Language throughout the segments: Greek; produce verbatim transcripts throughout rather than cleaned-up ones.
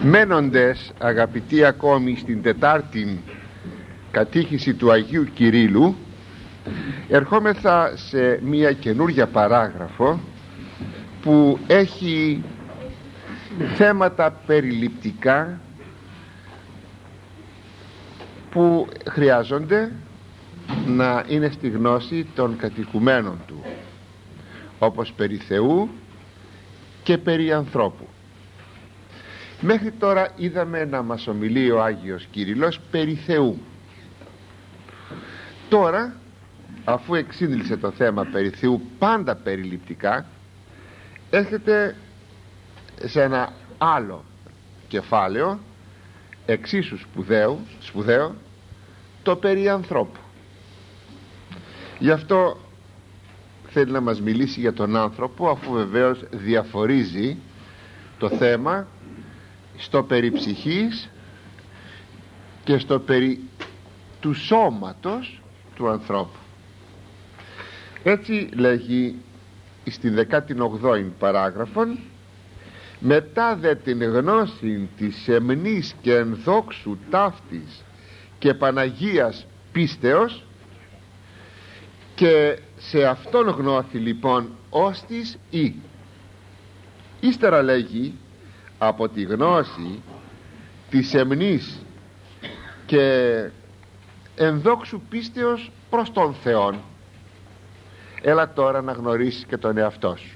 Μένοντες αγαπητοί ακόμη στην τετάρτη κατήχηση του Αγίου Κυρίλλου, ερχόμεθα σε μια καινούρια παράγραφο που έχει θέματα περιληπτικά που χρειάζονται να είναι στη γνώση των κατοικουμένων του, όπως περί Θεού και περί ανθρώπου. Μέχρι τώρα είδαμε να μας ομιλεί ο Άγιος Κύριλλος περί Θεού. Τώρα, αφού εξήγηλσε το θέμα περί Θεού πάντα περιληπτικά, έρχεται σε ένα άλλο κεφάλαιο εξίσου σπουδαίο, σπουδαίο, το περί ανθρώπου. Γι' αυτό θέλει να μας μιλήσει για τον άνθρωπο, αφού βεβαίως διαφορίζει το θέμα στο περί ψυχής και στο περί του σώματος του ανθρώπου. Έτσι λέγει στην δεκάτη ογδόη παράγραφον: μετά δε την γνώση της εμνής και ενδόξου ταύτης και Παναγίας πίστεως, και σε αυτόν γνώθη λοιπόν όστις ή. Ύστερα λέγει από τη γνώση της εμνής και ενδόξου πίστεως προς τον Θεόν, έλα τώρα να γνωρίσεις και τον εαυτό σου.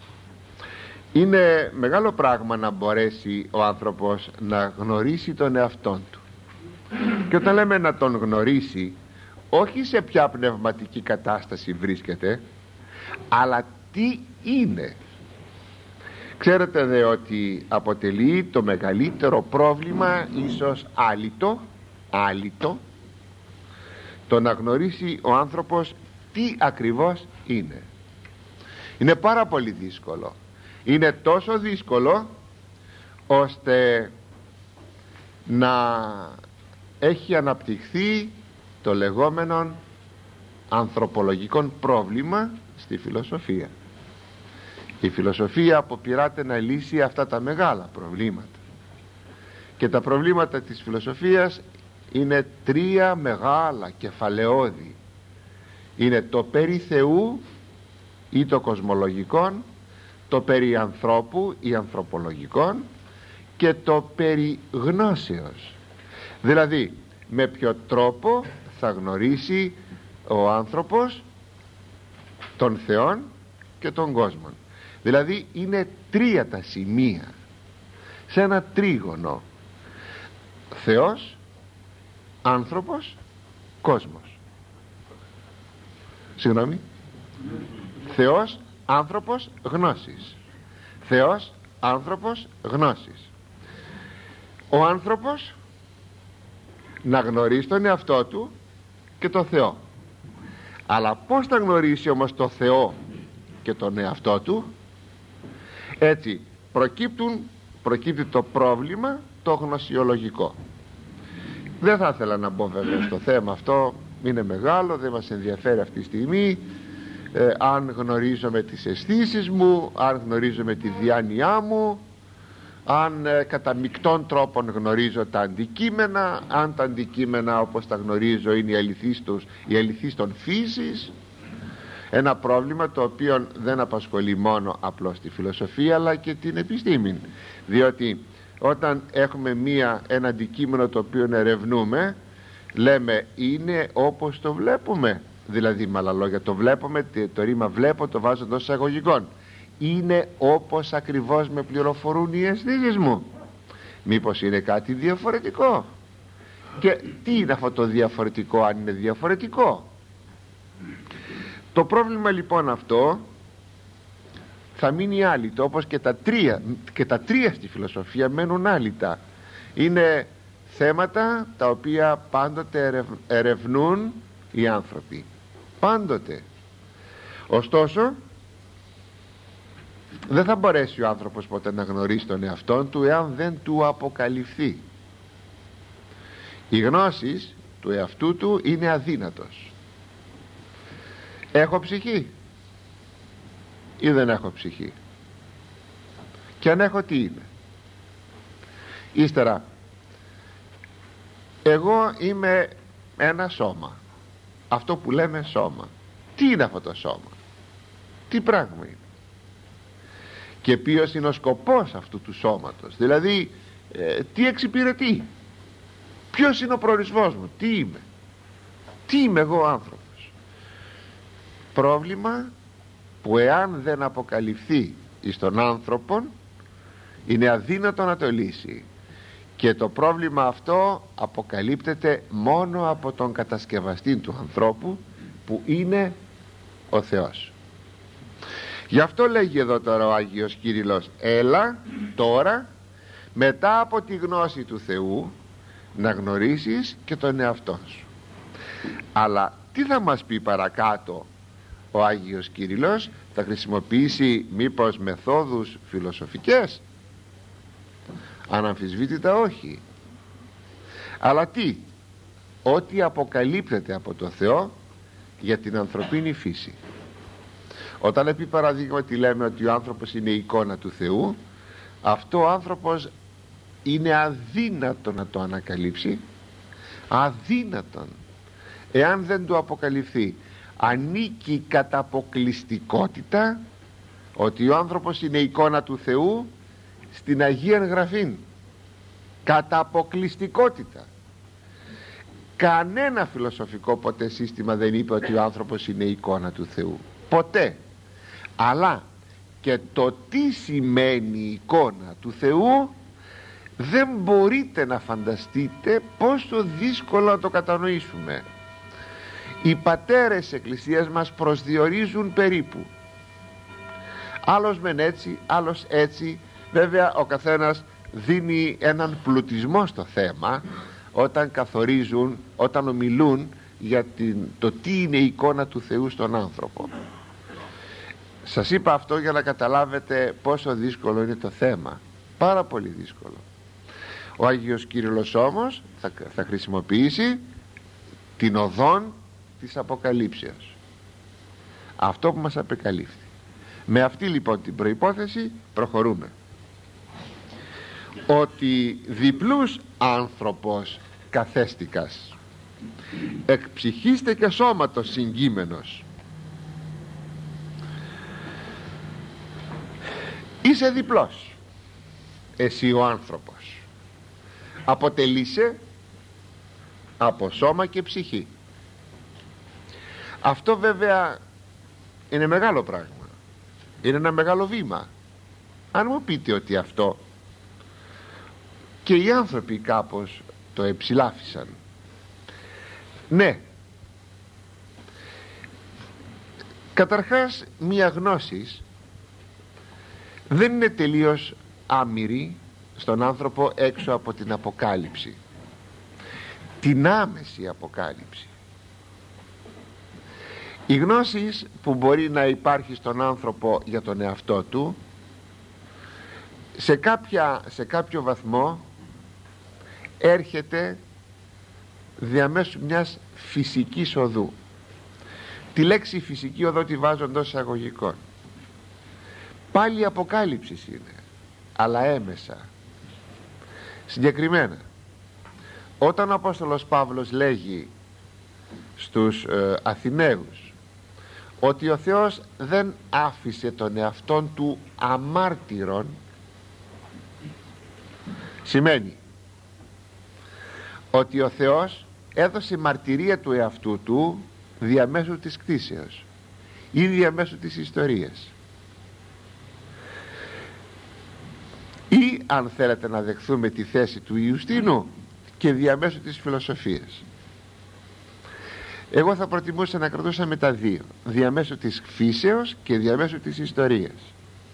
Είναι μεγάλο πράγμα να μπορέσει ο άνθρωπος να γνωρίσει τον εαυτόν του. Και όταν λέμε να τον γνωρίσει, όχι σε ποια πνευματική κατάσταση βρίσκεται, αλλά τι είναι. Ξέρετε δε ότι αποτελεί το μεγαλύτερο πρόβλημα, ίσως άλυτο, άλυτο, το να γνωρίσει ο άνθρωπος τι ακριβώς είναι. Είναι πάρα πολύ δύσκολο. Είναι τόσο δύσκολο ώστε να έχει αναπτυχθεί το λεγόμενο ανθρωπολογικό πρόβλημα στη φιλοσοφία. Η φιλοσοφία αποπειράται να λύσει αυτά τα μεγάλα προβλήματα, και τα προβλήματα της φιλοσοφίας είναι τρία μεγάλα κεφαλαιώδη. Είναι το περί Θεού ή το κοσμολογικό, το περί ανθρώπου ή ανθρωπολογικό, και το περί γνώσεως. Δηλαδή με ποιο τρόπο θα γνωρίσει ο άνθρωπος τον Θεόν και τον κόσμο. Δηλαδή είναι τρία τα σημεία σε ένα τρίγωνο: Θεός, άνθρωπος, κόσμος. Συγγνώμη Θεός, άνθρωπος, γνώσης. Θεός, άνθρωπος, γνώσης. Ο άνθρωπος να γνωρίσει τον εαυτό του και το Θεό. Αλλά πώς θα γνωρίσει όμως το Θεό και τον εαυτό του? Έτσι προκύπτουν, προκύπτει το πρόβλημα το γνωσιολογικό. Δεν θα ήθελα να μπω βέβαια στο θέμα αυτό, είναι μεγάλο, δεν μας ενδιαφέρει αυτή τη στιγμή. ε, αν γνωρίζομαι τις αισθήσεις μου, αν γνωρίζομαι τη διάνοιά μου, αν ε, κατά μεικτών τρόπων γνωρίζω τα αντικείμενα, αν τα αντικείμενα όπως τα γνωρίζω είναι οι αληθείς, τους, οι αληθείς των φύσης. Ένα πρόβλημα το οποίο δεν απασχολεί μόνο απλώς τη φιλοσοφία, αλλά και την επιστήμη, διότι όταν έχουμε μία, ένα αντικείμενο το οποίο ερευνούμε, λέμε είναι όπως το βλέπουμε. Δηλαδή με άλλα λόγια, το βλέπουμε, το ρήμα βλέπω το βάζω εντός εισαγωγικών. Είναι όπως ακριβώς με πληροφορούν οι αισθήσεις μου? Μήπως είναι κάτι διαφορετικό? Και τι είναι αυτό το διαφορετικό, αν είναι διαφορετικό? Το πρόβλημα λοιπόν αυτό θα μείνει άλυτο, όπως και τα τρία, και τα τρία στη φιλοσοφία μένουν άλυτα. Είναι θέματα τα οποία πάντοτε ερευνούν οι άνθρωποι, πάντοτε. Ωστόσο δεν θα μπορέσει ο άνθρωπος ποτέ να γνωρίσει τον εαυτόν του εάν δεν του αποκαλυφθεί. Η γνώση του εαυτού του είναι αδύνατος. Έχω ψυχή ή δεν έχω ψυχή? Και αν έχω, τι είναι? Ύστερα, εγώ είμαι ένα σώμα, αυτό που λέμε σώμα. Τι είναι αυτό το σώμα, τι πράγμα είναι, και ποιος είναι ο σκοπός αυτού του σώματος, δηλαδή ε, τι εξυπηρετεί, ποιος είναι ο προορισμός μου, τι είμαι, τι είμαι εγώ άνθρωπος. Πρόβλημα που εάν δεν αποκαλυφθεί εις τον άνθρωπον, είναι αδύνατο να το λύσει, και το πρόβλημα αυτό αποκαλύπτεται μόνο από τον κατασκευαστή του ανθρώπου, που είναι ο Θεός. Γι' αυτό λέγει εδώ τώρα ο Άγιος Κύριλλος, έλα τώρα μετά από τη γνώση του Θεού να γνωρίσεις και τον εαυτό σου. Αλλά τι θα μας πει παρακάτω ο Άγιος Κύριλλος? Θα χρησιμοποιήσει μήπως μεθόδους φιλοσοφικές? Αναμφισβήτητα όχι. Αλλά τι? Ό,τι αποκαλύπτεται από το Θεό για την ανθρωπίνη φύση. Όταν επί παραδείγματι λέμε ότι ο άνθρωπος είναι η εικόνα του Θεού, αυτό ο άνθρωπος είναι αδύνατο να το ανακαλύψει, αδύνατον, εάν δεν του αποκαλυφθεί. Ανήκει κατά αποκλειστικότητα ότι ο άνθρωπος είναι εικόνα του Θεού στην Αγία Γραφήν, κατά αποκλειστικότητα. Κανένα φιλοσοφικό ποτέ σύστημα δεν είπε ότι ο άνθρωπος είναι εικόνα του Θεού, ποτέ. Αλλά και το τι σημαίνει εικόνα του Θεού δεν μπορείτε να φανταστείτε πόσο δύσκολο να το κατανοήσουμε. Οι πατέρες της Εκκλησίας μας προσδιορίζουν περίπου, άλλος μεν έτσι, άλλος έτσι. Βέβαια ο καθένας δίνει έναν πλουτισμό στο θέμα όταν καθορίζουν, όταν ομιλούν για την, το τι είναι η εικόνα του Θεού στον άνθρωπο. Σας είπα αυτό για να καταλάβετε πόσο δύσκολο είναι το θέμα, πάρα πολύ δύσκολο. Ο Άγιος Κύριλλος όμως θα, θα χρησιμοποιήσει την οδόν της αποκαλύψεως, αυτό που μας απεκαλύφθη. Με αυτή λοιπόν την προϋπόθεση προχωρούμε, ότι διπλούς άνθρωπος καθέστηκας, εκ ψυχήστε και σώματος συγκείμενος. Είσαι διπλός εσύ ο άνθρωπος, αποτελείσαι από σώμα και ψυχή. Αυτό βέβαια είναι μεγάλο πράγμα, είναι ένα μεγάλο βήμα. Αν μου πείτε ότι αυτό και οι άνθρωποι κάπως το εψηλάφισαν, ναι, καταρχάς μια γνώση δεν είναι τελείως άμυρη στον άνθρωπο έξω από την αποκάλυψη, την άμεση αποκάλυψη. Η γνώση που μπορεί να υπάρχει στον άνθρωπο για τον εαυτό του σε, κάποια, σε κάποιο βαθμό έρχεται διαμέσου μιας φυσικής οδού. Τη λέξη φυσική οδό τη βάζω εντός εισαγωγικών. Πάλι αποκάλυψη είναι, αλλά έμεσα. Συγκεκριμένα, όταν ο Απόστολος Παύλος λέγει στους ε, Αθηναίους ότι ο Θεός δεν άφησε τον εαυτόν του αμάρτυρον, σημαίνει ότι ο Θεός έδωσε μαρτυρία του εαυτού του διαμέσου της κτήσεως ή διαμέσου της ιστορίας, ή αν θέλετε να δεχθούμε τη θέση του Ιουστίνου, και διαμέσου της φιλοσοφίας. Εγώ θα προτιμούσα να κρατούσαμε τα δύο, διαμέσου της φύσεως και διαμέσου της ιστορίας.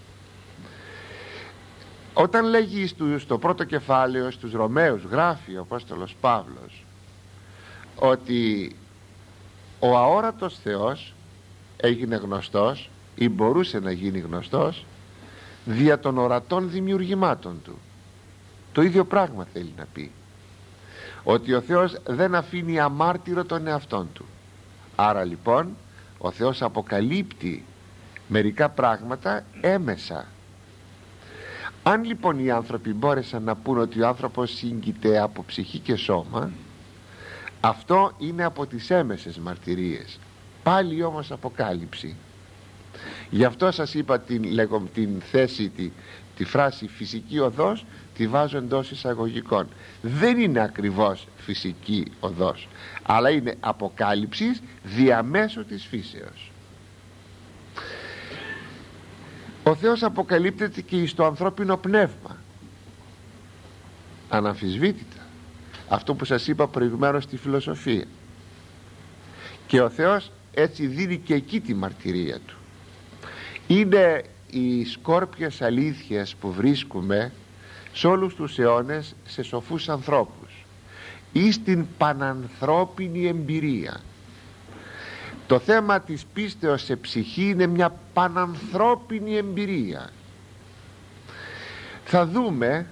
Όταν λέγει στο πρώτο κεφάλαιο στους Ρωμαίους, γράφει ο Απόστολος Παύλος ότι ο αόρατος Θεός έγινε γνωστός ή μπορούσε να γίνει γνωστός δια των ορατών δημιουργημάτων του. Το ίδιο πράγμα θέλει να πει, ότι ο Θεός δεν αφήνει αμάρτυρο τον εαυτόν του. Άρα λοιπόν ο Θεός αποκαλύπτει μερικά πράγματα έμεσα, Αν λοιπόν οι άνθρωποι μπόρεσαν να πούν ότι ο άνθρωπος σύγκειται από ψυχή και σώμα, αυτό είναι από τις έμεσες μαρτυρίες, πάλι όμως αποκάλυψη. Γι' αυτό σας είπα την, λέγω, την θέση, τη, τη φράση φυσική οδός τη βάζω εντός εισαγωγικών. Δεν είναι ακριβώς φυσική οδός, αλλά είναι αποκάλυψης διαμέσου της φύσεως. Ο Θεός αποκαλύπτεται και στο ανθρώπινο πνεύμα, αναμφισβήτητα, αυτό που σας είπα προηγουμένως στη φιλοσοφία. Και ο Θεός έτσι δίνει και εκεί τη μαρτυρία του. Είναι οι σκόρπιες αλήθειες που βρίσκουμε σε όλους τους αιώνες σε σοφούς ανθρώπους ή στην πανανθρώπινη εμπειρία. Το θέμα της πίστεως σε ψυχή είναι μια πανανθρώπινη εμπειρία. Θα δούμε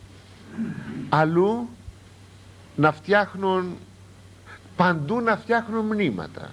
αλλού να φτιάχνουν, παντού να φτιάχνουν μνήματα,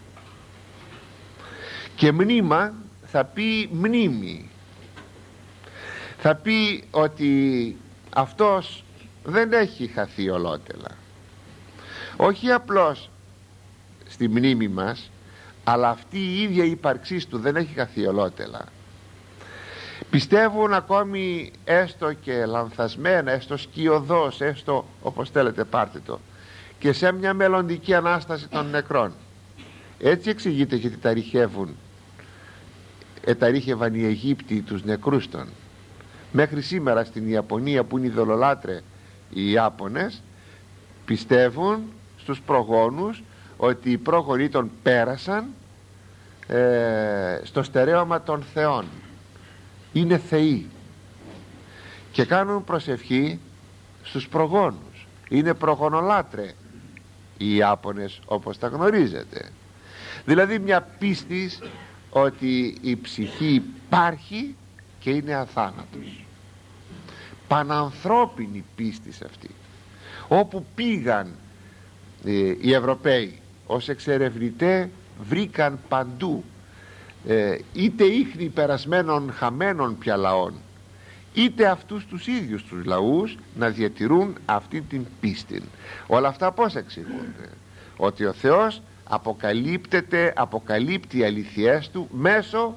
και μνήμα θα πει μνήμη, θα πει ότι αυτός δεν έχει χαθεί ολότελα, όχι απλώς στη μνήμη μας, αλλά αυτή η ίδια ύπαρξής του δεν έχει χαθεί ολότελα. Πιστεύουν ακόμη, έστω και λανθασμένα, έστω σκιωδώς, έστω όπως θέλετε πάρτε το, και σε μια μελλοντική Ανάσταση των νεκρών. Έτσι εξηγείται γιατί τα ρηχεύουν, ε, τα ρήχευαν οι Αιγύπτιοι τους νεκρούς των. Μέχρι σήμερα στην Ιαπωνία, που είναι ειδωλολάτρε οι Ιάπωνες, πιστεύουν στους προγόνους ότι οι πρόγονοι των πέρασαν ε, στο στερέωμα των θεών, είναι θεοί, και κάνουν προσευχή στους προγόνους. Είναι προγονολάτρε οι Ιάπωνες, όπως τα γνωρίζετε. Δηλαδή μια πίστη ότι η ψυχή υπάρχει και είναι αθάνατος. Πανανθρώπινη πίστη αυτή. Όπου πήγαν ε, οι Ευρωπαίοι ως εξερευνητές, βρήκαν παντού ε, είτε ίχνη περασμένων χαμένων πια λαών, είτε αυτούς τους ίδιους τους λαούς να διατηρούν αυτή την πίστη. Όλα αυτά πώς εξηγούνται? Ότι ο Θεός αποκαλύπτεται, αποκαλύπτει αληθιές του μέσω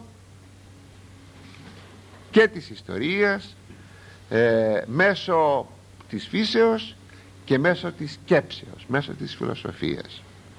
και της ιστορίας, ε, μέσω της φύσεως και μέσω της σκέψεως, μέσω της φιλοσοφίας.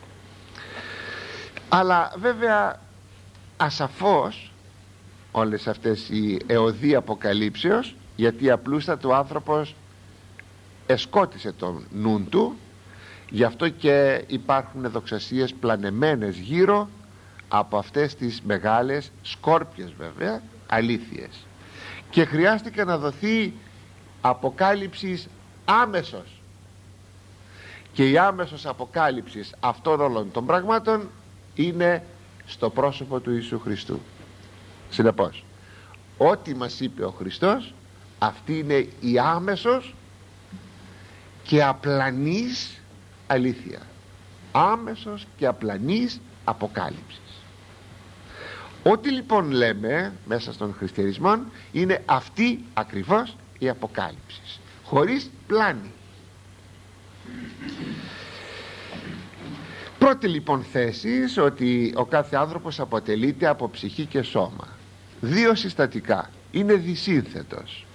Αλλά βέβαια ασαφώς όλες αυτές οι εωδοί αποκαλύψεως, γιατί απλούστατα ο άνθρωπος εσκότισε τον νουν του, γι' αυτό και υπάρχουν δοξασίες πλανεμένες γύρω από αυτές τις μεγάλες, σκόρπιες βέβαια, αλήθειες, και χρειάστηκε να δοθεί αποκάλυψης άμεσος, και η άμεσος αποκάλυψης αυτών όλων των πραγμάτων είναι στο πρόσωπο του Ιησού Χριστού. Συνεπώς, ό,τι μας είπε ο Χριστός, αυτή είναι η άμεσος και απλανής αλήθεια, άμεσος και απλανής αποκάλυψης. Ό,τι λοιπόν λέμε μέσα στον χριστιανισμό είναι αυτή ακριβώς η αποκάλυψη, χωρίς πλάνη. Πρώτη λοιπόν θέση, ότι ο κάθε άνθρωπος αποτελείται από ψυχή και σώμα. Δύο συστατικά, είναι δυσύνθετος,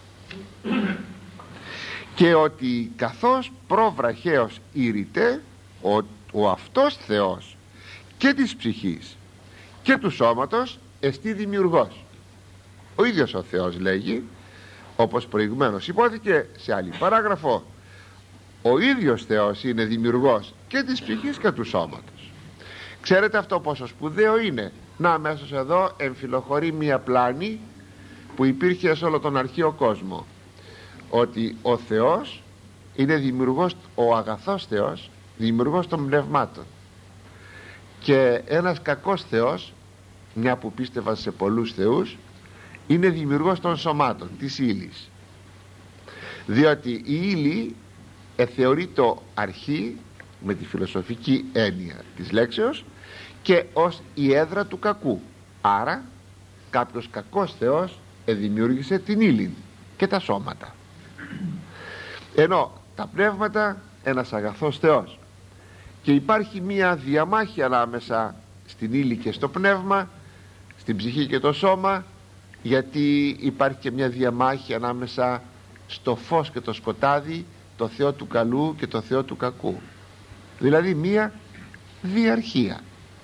και ότι καθώς προβραχαίως ήρυτε ο, ο αυτός Θεός και της ψυχής και του σώματος εστί δημιουργός. Ο ίδιος ο Θεός λέγει, όπως προηγουμένως υπόθηκε σε άλλη παράγραφο, ο ίδιος Θεός είναι δημιουργός και της ψυχής και του σώματος. Ξέρετε αυτό πόσο σπουδαίο είναι? Να, αμέσως εδώ εμφυλοχωρεί μία πλάνη που υπήρχε σε όλο τον αρχαίο κόσμο, ότι ο Θεός είναι δημιουργός, ο αγαθός Θεός, δημιουργός των πνευμάτων, και ένας κακός Θεός, μια που πίστευαν σε πολλούς θεούς, είναι δημιουργός των σωμάτων, της ύλης, διότι η ύλη εθεωρείται αρχή με τη φιλοσοφική έννοια της λέξεως και ως η έδρα του κακού. Άρα κάποιος κακός Θεός εδημιούργησε την ύλη, και τα σώματα. Ενώ τα πνεύματα ένας αγαθός Θεός, και υπάρχει μία διαμάχη ανάμεσα στην ύλη και στο πνεύμα, στην ψυχή και το σώμα, γιατί υπάρχει και μια διαμάχη ανάμεσα στο φως και το σκοτάδι, το Θεό του καλού και το Θεό του κακού, δηλαδή μία διαρχία.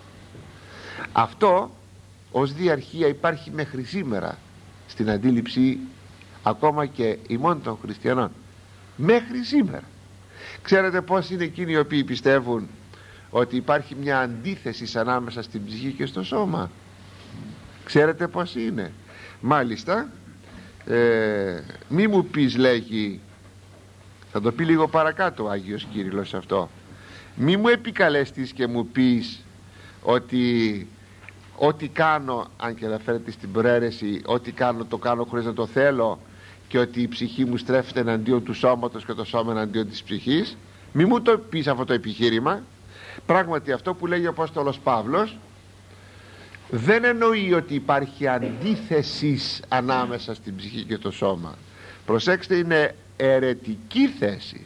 Αυτό ως διαρχία υπάρχει μέχρι σήμερα στην αντίληψη ακόμα και ημών των χριστιανών, μέχρι σήμερα. Ξέρετε πώς είναι εκείνοι οι οποίοι πιστεύουν ότι υπάρχει μια αντίθεση ανάμεσα στην ψυχή και στο σώμα? Ξέρετε πώς είναι? Μάλιστα ε, μη μου πεις, λέγει, θα το πει λίγο παρακάτω ο Άγιος Κύριλλος αυτό, μη μου επικαλέστης και μου πεις ότι ό,τι κάνω, αν και αναφέρεται στην προαίρεση, ό,τι κάνω το κάνω χωρίς να το θέλω, και ότι η ψυχή μου στρέφεται εναντίον του σώματος και το σώμα εναντίον της ψυχής. Μη μου το πεις αυτό το επιχείρημα. Πράγματι αυτό που λέγει ο Απόστολος Παύλος δεν εννοεί ότι υπάρχει αντίθεση ανάμεσα στην ψυχή και το σώμα. Προσέξτε, είναι αιρετική θέση,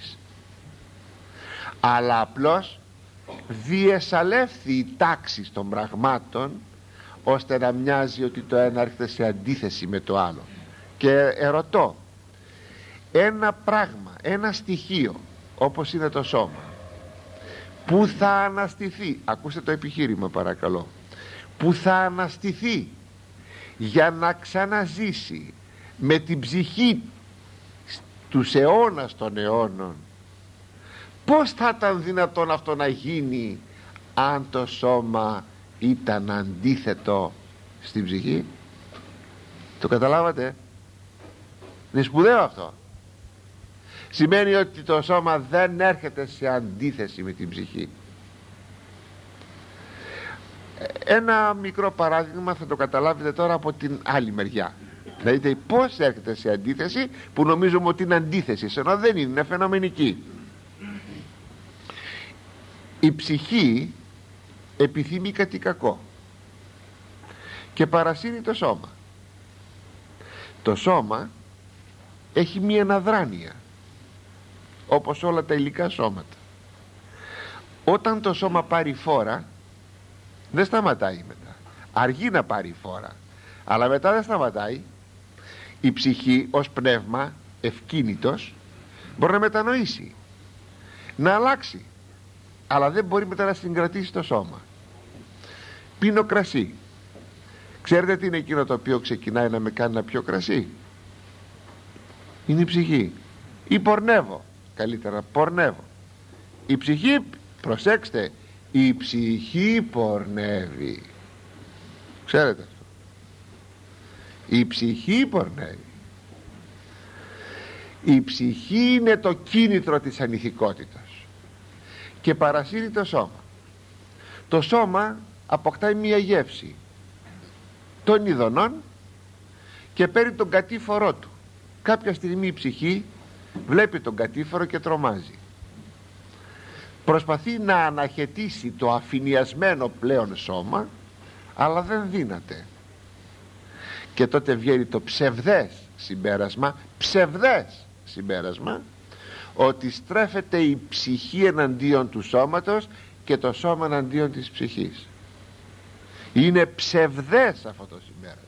αλλά απλώς διεσαλεύθη η τάξη των πραγμάτων ώστε να μοιάζει ότι το ένα έρχεται σε αντίθεση με το άλλο. Και ερωτώ, ένα πράγμα, ένα στοιχείο όπως είναι το σώμα, που θα αναστηθεί, ακούστε το επιχείρημα παρακαλώ, που θα αναστηθεί για να ξαναζήσει με την ψυχή τους αιώνας των αιώνων, πώς θα ήταν δυνατόν αυτό να γίνει αν το σώμα ήταν αντίθετο στην ψυχή? Το καταλάβατε? Είναι σπουδαίο αυτό. Σημαίνει ότι το σώμα δεν έρχεται σε αντίθεση με την ψυχή. Ένα μικρό παράδειγμα θα το καταλάβετε τώρα από την άλλη μεριά. Να δείτε πώς έρχεται σε αντίθεση, που νομίζουμε ότι είναι αντίθεση, ενώ δεν είναι, είναι φαινομενική. Η ψυχή επιθυμεί κάτι κακό και παρασύρει το σώμα. Το σώμα έχει μία αναδράνεια, όπως όλα τα υλικά σώματα. Όταν το σώμα πάρει φόρα, δεν σταματάει μετά, αργεί να πάρει φόρα, αλλά μετά δεν σταματάει. Η ψυχή ως πνεύμα ευκίνητος μπορεί να μετανοήσει, να αλλάξει, αλλά δεν μπορεί μετά να συγκρατήσει το σώμα. Πίνω κρασί. Ξέρετε τι είναι εκείνο το οποίο ξεκινάει να με κάνει να πιω κρασί? Είναι η ψυχή. Ή πορνεύω, καλύτερα πορνεύω. Η ψυχή, προσέξτε, η ψυχή πορνεύει. Ξέρετε αυτό? Η ψυχή πορνεύει. Η ψυχή είναι το κίνητρο της ανηθικότητας και παρασύρει το σώμα. Το σώμα αποκτάει μία γεύση των ειδονών και παίρνει τον κατήφορό του. Κάποια στιγμή η ψυχή βλέπει τον κατήφορο και τρομάζει. Προσπαθεί να αναχαιτήσει το αφηνιασμένο πλέον σώμα, αλλά δεν δύναται. Και τότε βγαίνει το ψευδές συμπέρασμα, ψευδές συμπέρασμα, ότι στρέφεται η ψυχή εναντίον του σώματος και το σώμα εναντίον της ψυχής. Είναι ψευδές αυτό το συμπέρασμα.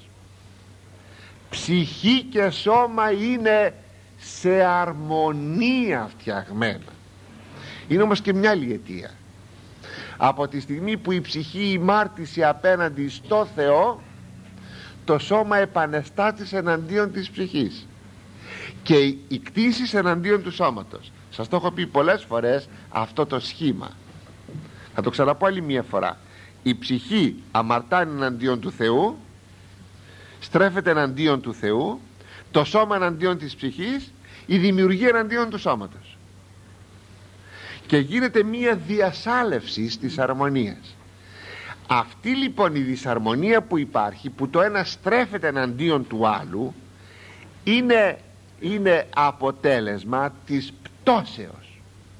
Ψυχή και σώμα είναι σε αρμονία φτιαγμένα. Είναι όμως και μια άλλη αιτία. Από τη στιγμή που η ψυχή ημάρτησε απέναντι στο Θεό, το σώμα επανεστάτησε εναντίον της ψυχής και οι κτήσεις εναντίον του σώματος. Σας το έχω πει πολλές φορές αυτό το σχήμα. Θα το ξαναπώ άλλη μία φορά. Η ψυχή αμαρτάνει εναντίον του Θεού, στρέφεται εναντίον του Θεού, το σώμα εναντίον της ψυχής, η δημιουργία εναντίον του σώματος, και γίνεται μία διασάλευση της αρμονίας. Αυτή λοιπόν η δυσαρμονία που υπάρχει, που το ένα στρέφεται εναντίον του άλλου, είναι, είναι αποτέλεσμα της πτώσεως.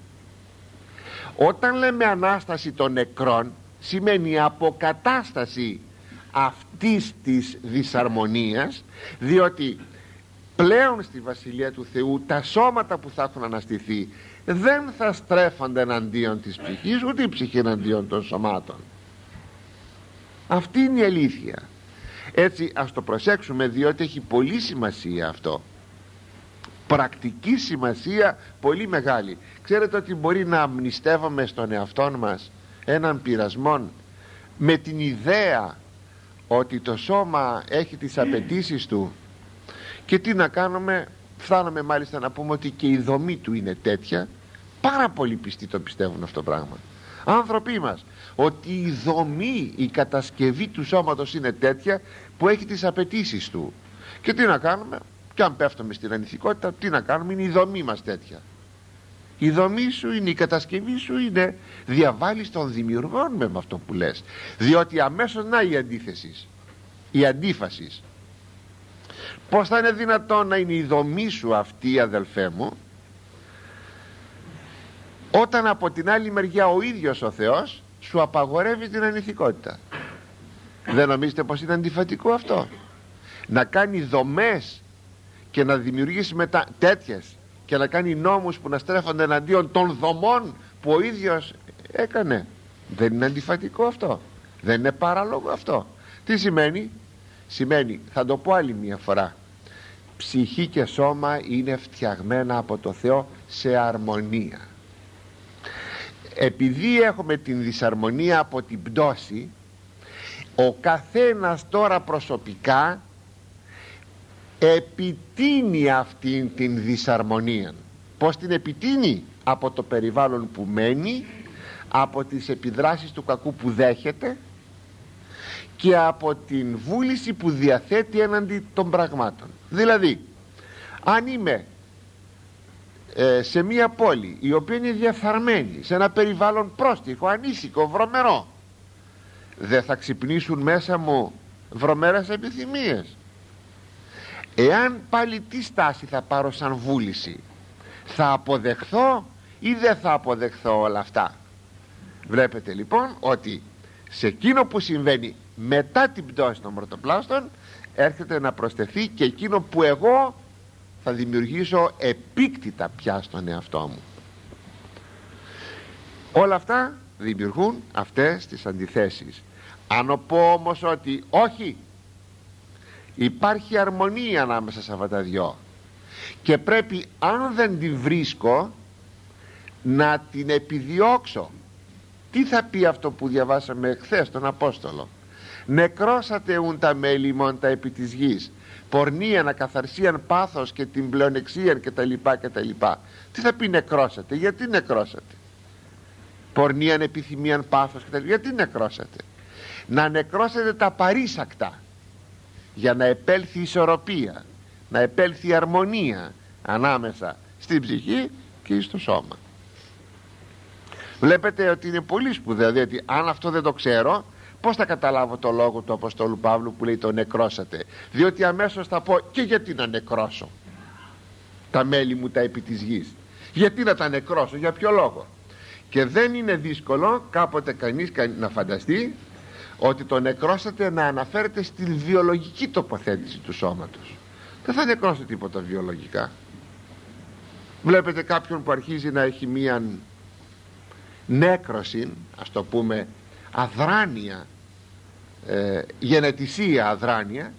Όταν λέμε Ανάσταση των νεκρών, σημαίνει αποκατάσταση αυτής της δυσαρμονίας, διότι πλέον στη Βασιλεία του Θεού τα σώματα που θα έχουν αναστηθεί δεν θα στρέφονται εναντίον της ψυχής, ούτε η ψυχή εναντίον των σωμάτων. Αυτή είναι η αλήθεια. Έτσι ας το προσέξουμε, διότι έχει πολύ σημασία αυτό, πρακτική σημασία πολύ μεγάλη. Ξέρετε ότι μπορεί να αμνηστεύουμε στον εαυτό μας έναν πειρασμό με την ιδέα ότι το σώμα έχει τις απαιτήσεις του, και τι να κάνουμε, φτάνουμε μάλιστα να πούμε ότι και η δομή του είναι τέτοια. Πάρα πολλοί πιστοί το πιστεύουν αυτό το πράγμα, άνθρωποι μας, ότι η δομή, η κατασκευή του σώματος είναι τέτοια που έχει τις απαιτήσεις του. Και τι να κάνουμε, και αν πέφτουμε στην ανηθικότητα, τι να κάνουμε, είναι η δομή μας τέτοια. Η δομή σου είναι, η κατασκευή σου είναι, διαβάλεις των δημιουργών με αυτό που λες, διότι αμέσως να η αντίθεση, η αντίφαση. Πώς θα είναι δυνατόν να είναι η δομή σου αυτή, αδελφέ μου, όταν από την άλλη μεριά ο ίδιος ο Θεός σου απαγορεύει την ανηθικότητα? Δεν νομίζετε πως είναι αντιφατικό αυτό? Να κάνει δομές και να δημιουργήσει μετά τέτοιες, και να κάνει νόμους που να στρέφονται εναντίον των δομών που ο ίδιος έκανε? Δεν είναι αντιφατικό αυτό? Δεν είναι παράλογο αυτό? Τι σημαίνει? Σημαίνει, θα το πω άλλη μια φορά, ψυχή και σώμα είναι φτιαγμένα από το Θεό σε αρμονία. Επειδή έχουμε την δυσαρμονία από την πτώση, ο καθένας τώρα προσωπικά επιτείνει αυτήν την δυσαρμονία. Πώς την επιτείνει? Από το περιβάλλον που μένει, από τις επιδράσεις του κακού που δέχεται και από την βούληση που διαθέτει έναντι των πραγμάτων. Δηλαδή, αν είμαι ε, σε μια πόλη η οποία είναι διαφθαρμένη, σε ένα περιβάλλον πρόστιχο, ανήσυχο, βρωμερό, δεν θα ξυπνήσουν μέσα μου βρωμερές επιθυμίες? Εάν πάλι τι στάση θα πάρω σαν βούληση? Θα αποδεχθώ ή δεν θα αποδεχθώ όλα αυτά? Βλέπετε λοιπόν ότι σε εκείνο που συμβαίνει μετά την πτώση των πρωτοπλάστων έρχεται να προσθεθεί και εκείνο που εγώ θα δημιουργήσω επίκτητα πια στον εαυτό μου. Όλα αυτά δημιουργούν αυτές τις αντιθέσεις. Αν πω όμως ότι όχι, υπάρχει αρμονία ανάμεσα σε αυτά τα δυο και πρέπει, αν δεν τη βρίσκω, να την επιδιώξω. Τι θα πει αυτό που διαβάσαμε χθες τον Απόστολο? Νεκρώσατε ουν τα μέλη μόν τα επί της γης, πορνίαν, ακαθαρσίαν, πάθος και την πλεονεξίαν και τα λοιπά και τα λοιπά. Τι θα πει νεκρώσατε? Γιατί νεκρώσατε? Πορνίαν, επιθυμίαν, πάθος και τα λοιπά. Γιατί νεκρώσατε? Να νεκρώσετε τα παρήσακτα, για να επέλθει ισορροπία, να επέλθει αρμονία ανάμεσα στην ψυχή και στο σώμα. Βλέπετε ότι είναι πολύ σπουδαίο, διότι αν αυτό δεν το ξέρω, πώς θα καταλάβω το λόγο του Αποστόλου Παύλου που λέει το νεκρώσατε? Διότι αμέσως θα πω, και γιατί να νεκρώσω τα μέλη μου τα επί της γης? Γιατί να τα νεκρώσω, για ποιο λόγο? Και δεν είναι δύσκολο κάποτε κανείς να φανταστεί ότι το νεκρώσατε να αναφέρεται στη βιολογική τοποθέτηση του σώματος. Δεν θα νεκρώσετε τίποτα βιολογικά. Βλέπετε κάποιον που αρχίζει να έχει μία νέκρωση, ας το πούμε αδράνεια, ε, γενετησία αδράνεια,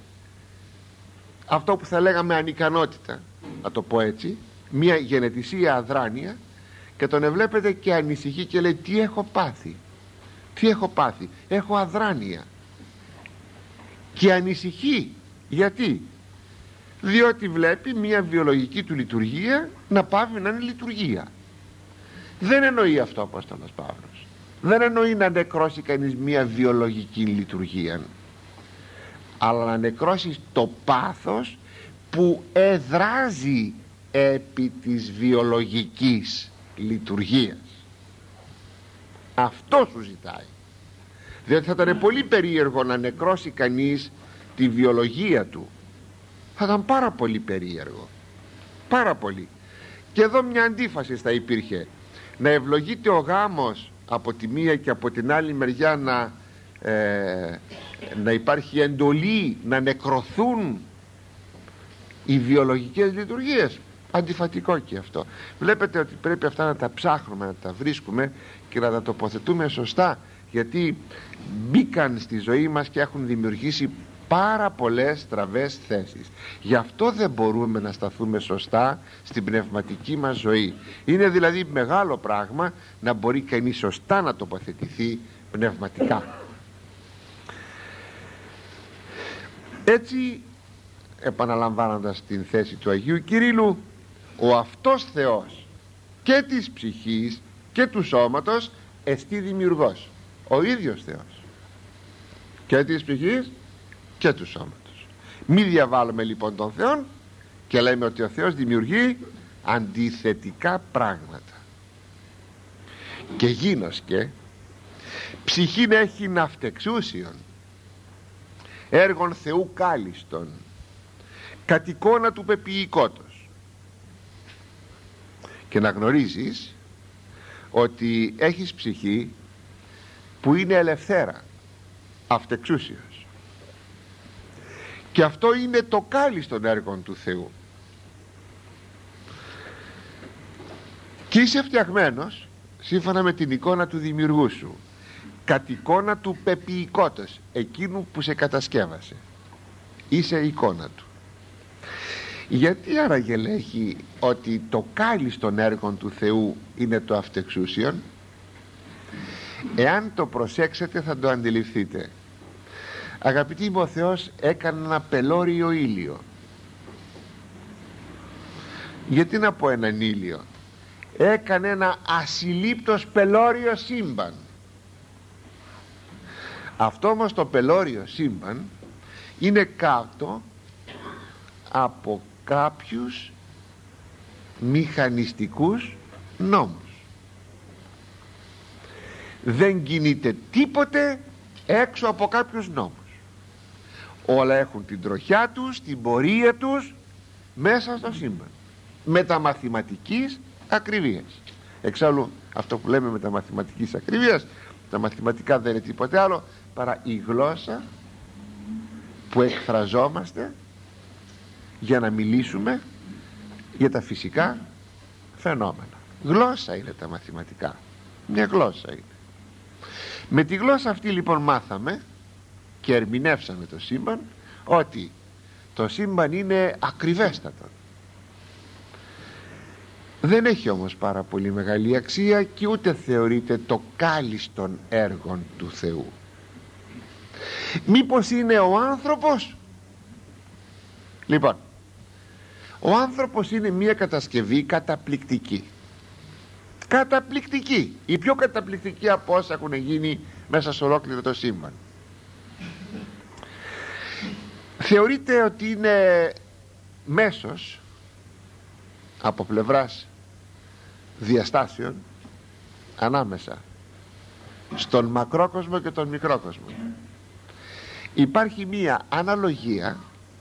αυτό που θα λέγαμε ανικανότητα, να το πω έτσι, μία γενετησία αδράνεια, και τον εβλέπετε και ανησυχεί και λέει, τι έχω πάθει, τι έχω πάθει, έχω αδράνεια. Και ανησυχεί. Γιατί? Διότι βλέπει μία βιολογική του λειτουργία να πάβει να είναι λειτουργία. Δεν εννοεί αυτό ο Απόστολος Παύλος. Δεν εννοεί να νεκρώσει κανείς μία βιολογική λειτουργία, αλλά να νεκρώσει το πάθος που εδράζει επί της βιολογικής λειτουργίας. Αυτό σου ζητάει. Διότι θα ήταν πολύ περίεργο να νεκρώσει κανείς τη βιολογία του. Θα ήταν πάρα πολύ περίεργο, πάρα πολύ. Και εδώ μια αντίφαση θα υπήρχε. Να ευλογείται ο γάμος από τη μία και από την άλλη μεριά να, ε, να υπάρχει εντολή να νεκρωθούν οι βιολογικές λειτουργίες. Αντιφατικό και αυτό. Βλέπετε ότι πρέπει αυτά να τα ψάχνουμε, να τα βρίσκουμε και να τα τοποθετούμε σωστά, γιατί μπήκαν στη ζωή μας και έχουν δημιουργήσει πάρα πολλές στραβές θέσεις. Γι' αυτό δεν μπορούμε να σταθούμε σωστά στην πνευματική μας ζωή. Είναι δηλαδή μεγάλο πράγμα να μπορεί κανείς σωστά να τοποθετηθεί πνευματικά. Έτσι, επαναλαμβάνοντας την θέση του Αγίου Κυρίλλου, ο αυτός Θεός και της ψυχής και του σώματος εστί δημιουργός, ο ίδιος Θεός και της ψυχής και του σώματος. Μη διαβάλλουμε λοιπόν τον Θεό και λέμε ότι ο Θεός δημιουργεί αντιθετικά πράγματα. Και γίνοσκε ψυχήν έχει ναυτεξούσιον έργων Θεού κάλιστον κατ' εικόνα του πεποιηκότος, και να γνωρίζεις ότι έχεις ψυχή που είναι ελευθέρα, αυτεξούσιος, και αυτό είναι το κάλιστον έργων του Θεού, και είσαι φτιαγμένος σύμφωνα με την εικόνα του δημιουργού σου, κατ' εικόνα του πεποιηκότος, εκείνου που σε κατασκεύασε. Είσαι εικόνα του. Γιατί άραγε λέγει ότι το κάλιστον έργων του Θεού είναι το αυτεξούσιον? Εάν το προσέξετε θα το αντιληφθείτε. Αγαπητοί μου, ο Θεός έκανε ένα πελώριο ήλιο. Γιατί να πω έναν ήλιο? Έκανε ένα ασυλλήπτος πελώριο σύμπαν. Αυτό όμως το πελώριο σύμπαν είναι κάτω από κάποιους μηχανιστικούς νόμους. Δεν κινείται τίποτε έξω από κάποιους νόμους. Όλα έχουν την τροχιά τους, την πορεία τους μέσα στο σύμπαν, μεταμαθηματικής ακριβίας. Εξάλλου αυτό που λέμε μεταμαθηματικής ακριβίας, τα μαθηματικά δεν είναι τίποτε άλλο παρά η γλώσσα που εκφραζόμαστε για να μιλήσουμε για τα φυσικά φαινόμενα. Γλώσσα είναι τα μαθηματικά, μια γλώσσα είναι. Με τη γλώσσα αυτή λοιπόν μάθαμε και ερμηνεύσαμε το σύμπαν, ότι το σύμπαν είναι ακριβέστατο. Δεν έχει όμως πάρα πολύ μεγάλη αξία και ούτε θεωρείται το κάλιστον έργων του Θεού. Μήπως είναι ο άνθρωπος? Λοιπόν, ο άνθρωπος είναι μια κατασκευή καταπληκτική. Καταπληκτική. Η πιο καταπληκτική από όσα έχουν γίνει μέσα σε ολόκληρο το σύμπαν. Θεωρείται ότι είναι μέσος από πλευράς διαστάσεων ανάμεσα στον μακρόκοσμο και τον μικρόκοσμο. Υπάρχει μία αναλογία,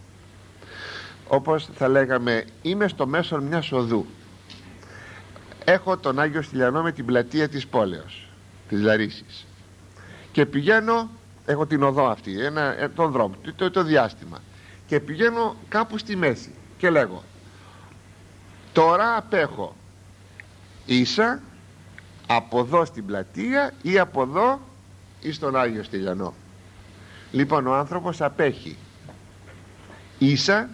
όπως θα λέγαμε, είμαι στο μέσον μιας οδού. Έχω τον Άγιο Στυλιανό με την πλατεία της πόλεως, της Λαρίσης, και πηγαίνω, έχω την οδό αυτή, ένα, τον δρόμο, το, το διάστημα, και πηγαίνω κάπου στη μέση και λέγω, τώρα απέχω ίσα από εδώ στην πλατεία ή από εδώ ή στον Άγιο Στυλιανό. Λοιπόν, ο άνθρωπος απέχει ίσα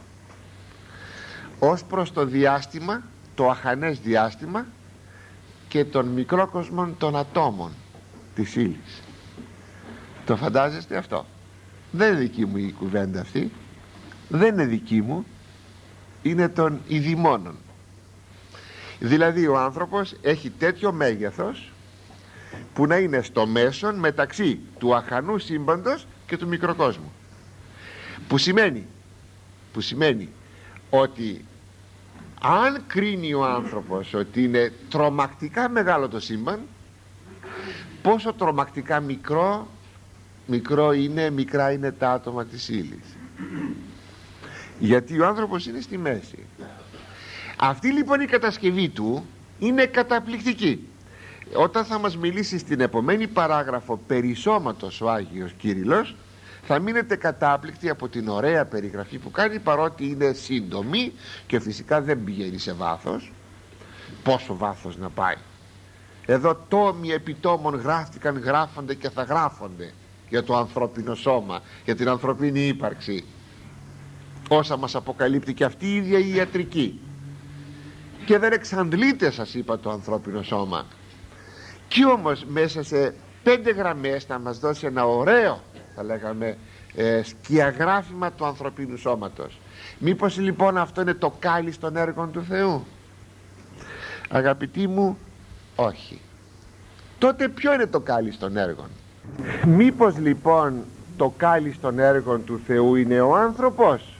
ως προς το διάστημα, το αχανές διάστημα και των μικρόκοσμων των ατόμων της ύλης. Το φαντάζεστε αυτό? Δεν είναι δική μου η κουβέντα αυτή, δεν είναι δική μου, είναι των ειδημόνων. Δηλαδή ο άνθρωπος έχει τέτοιο μέγεθος που να είναι στο μέσον μεταξύ του αχανού σύμπαντος και του μικροκόσμου, που σημαίνει που σημαίνει ότι αν κρίνει ο άνθρωπος ότι είναι τρομακτικά μεγάλο το σύμπαν, πόσο τρομακτικά μικρό μικρό είναι, μικρά είναι τα άτομα της ύλης, γιατί ο άνθρωπος είναι στη μέση. Αυτή λοιπόν η κατασκευή του είναι καταπληκτική. Όταν θα μας μιλήσει στην επομένη παράγραφο περί σώματος ο Άγιος Κύριλλος, θα μείνετε κατάπληκτοι από την ωραία περιγραφή που κάνει, παρότι είναι σύντομη και φυσικά δεν πηγαίνει σε βάθος. Πόσο βάθος να πάει? Εδώ τόμοι επιτόμων γράφτηκαν, γράφονται και θα γράφονται για το ανθρώπινο σώμα, για την ανθρωπίνη ύπαρξη, όσα μας αποκαλύπτει και αυτή η ίδια η ιατρική. Και δεν εξαντλείται, σας είπα, το ανθρώπινο σώμα. Κι όμως μέσα σε πέντε γραμμές θα μας δώσει ένα ωραίο, θα λέγαμε, ε, σκιαγράφημα του ανθρωπίνου σώματος. Μήπως λοιπόν αυτό είναι το κάλλις των έργων του Θεού? Αγαπητοί μου, όχι. Τότε ποιο είναι το κάλλις των έργων? Μήπως λοιπόν το κάλλις των έργων του Θεού είναι ο άνθρωπος?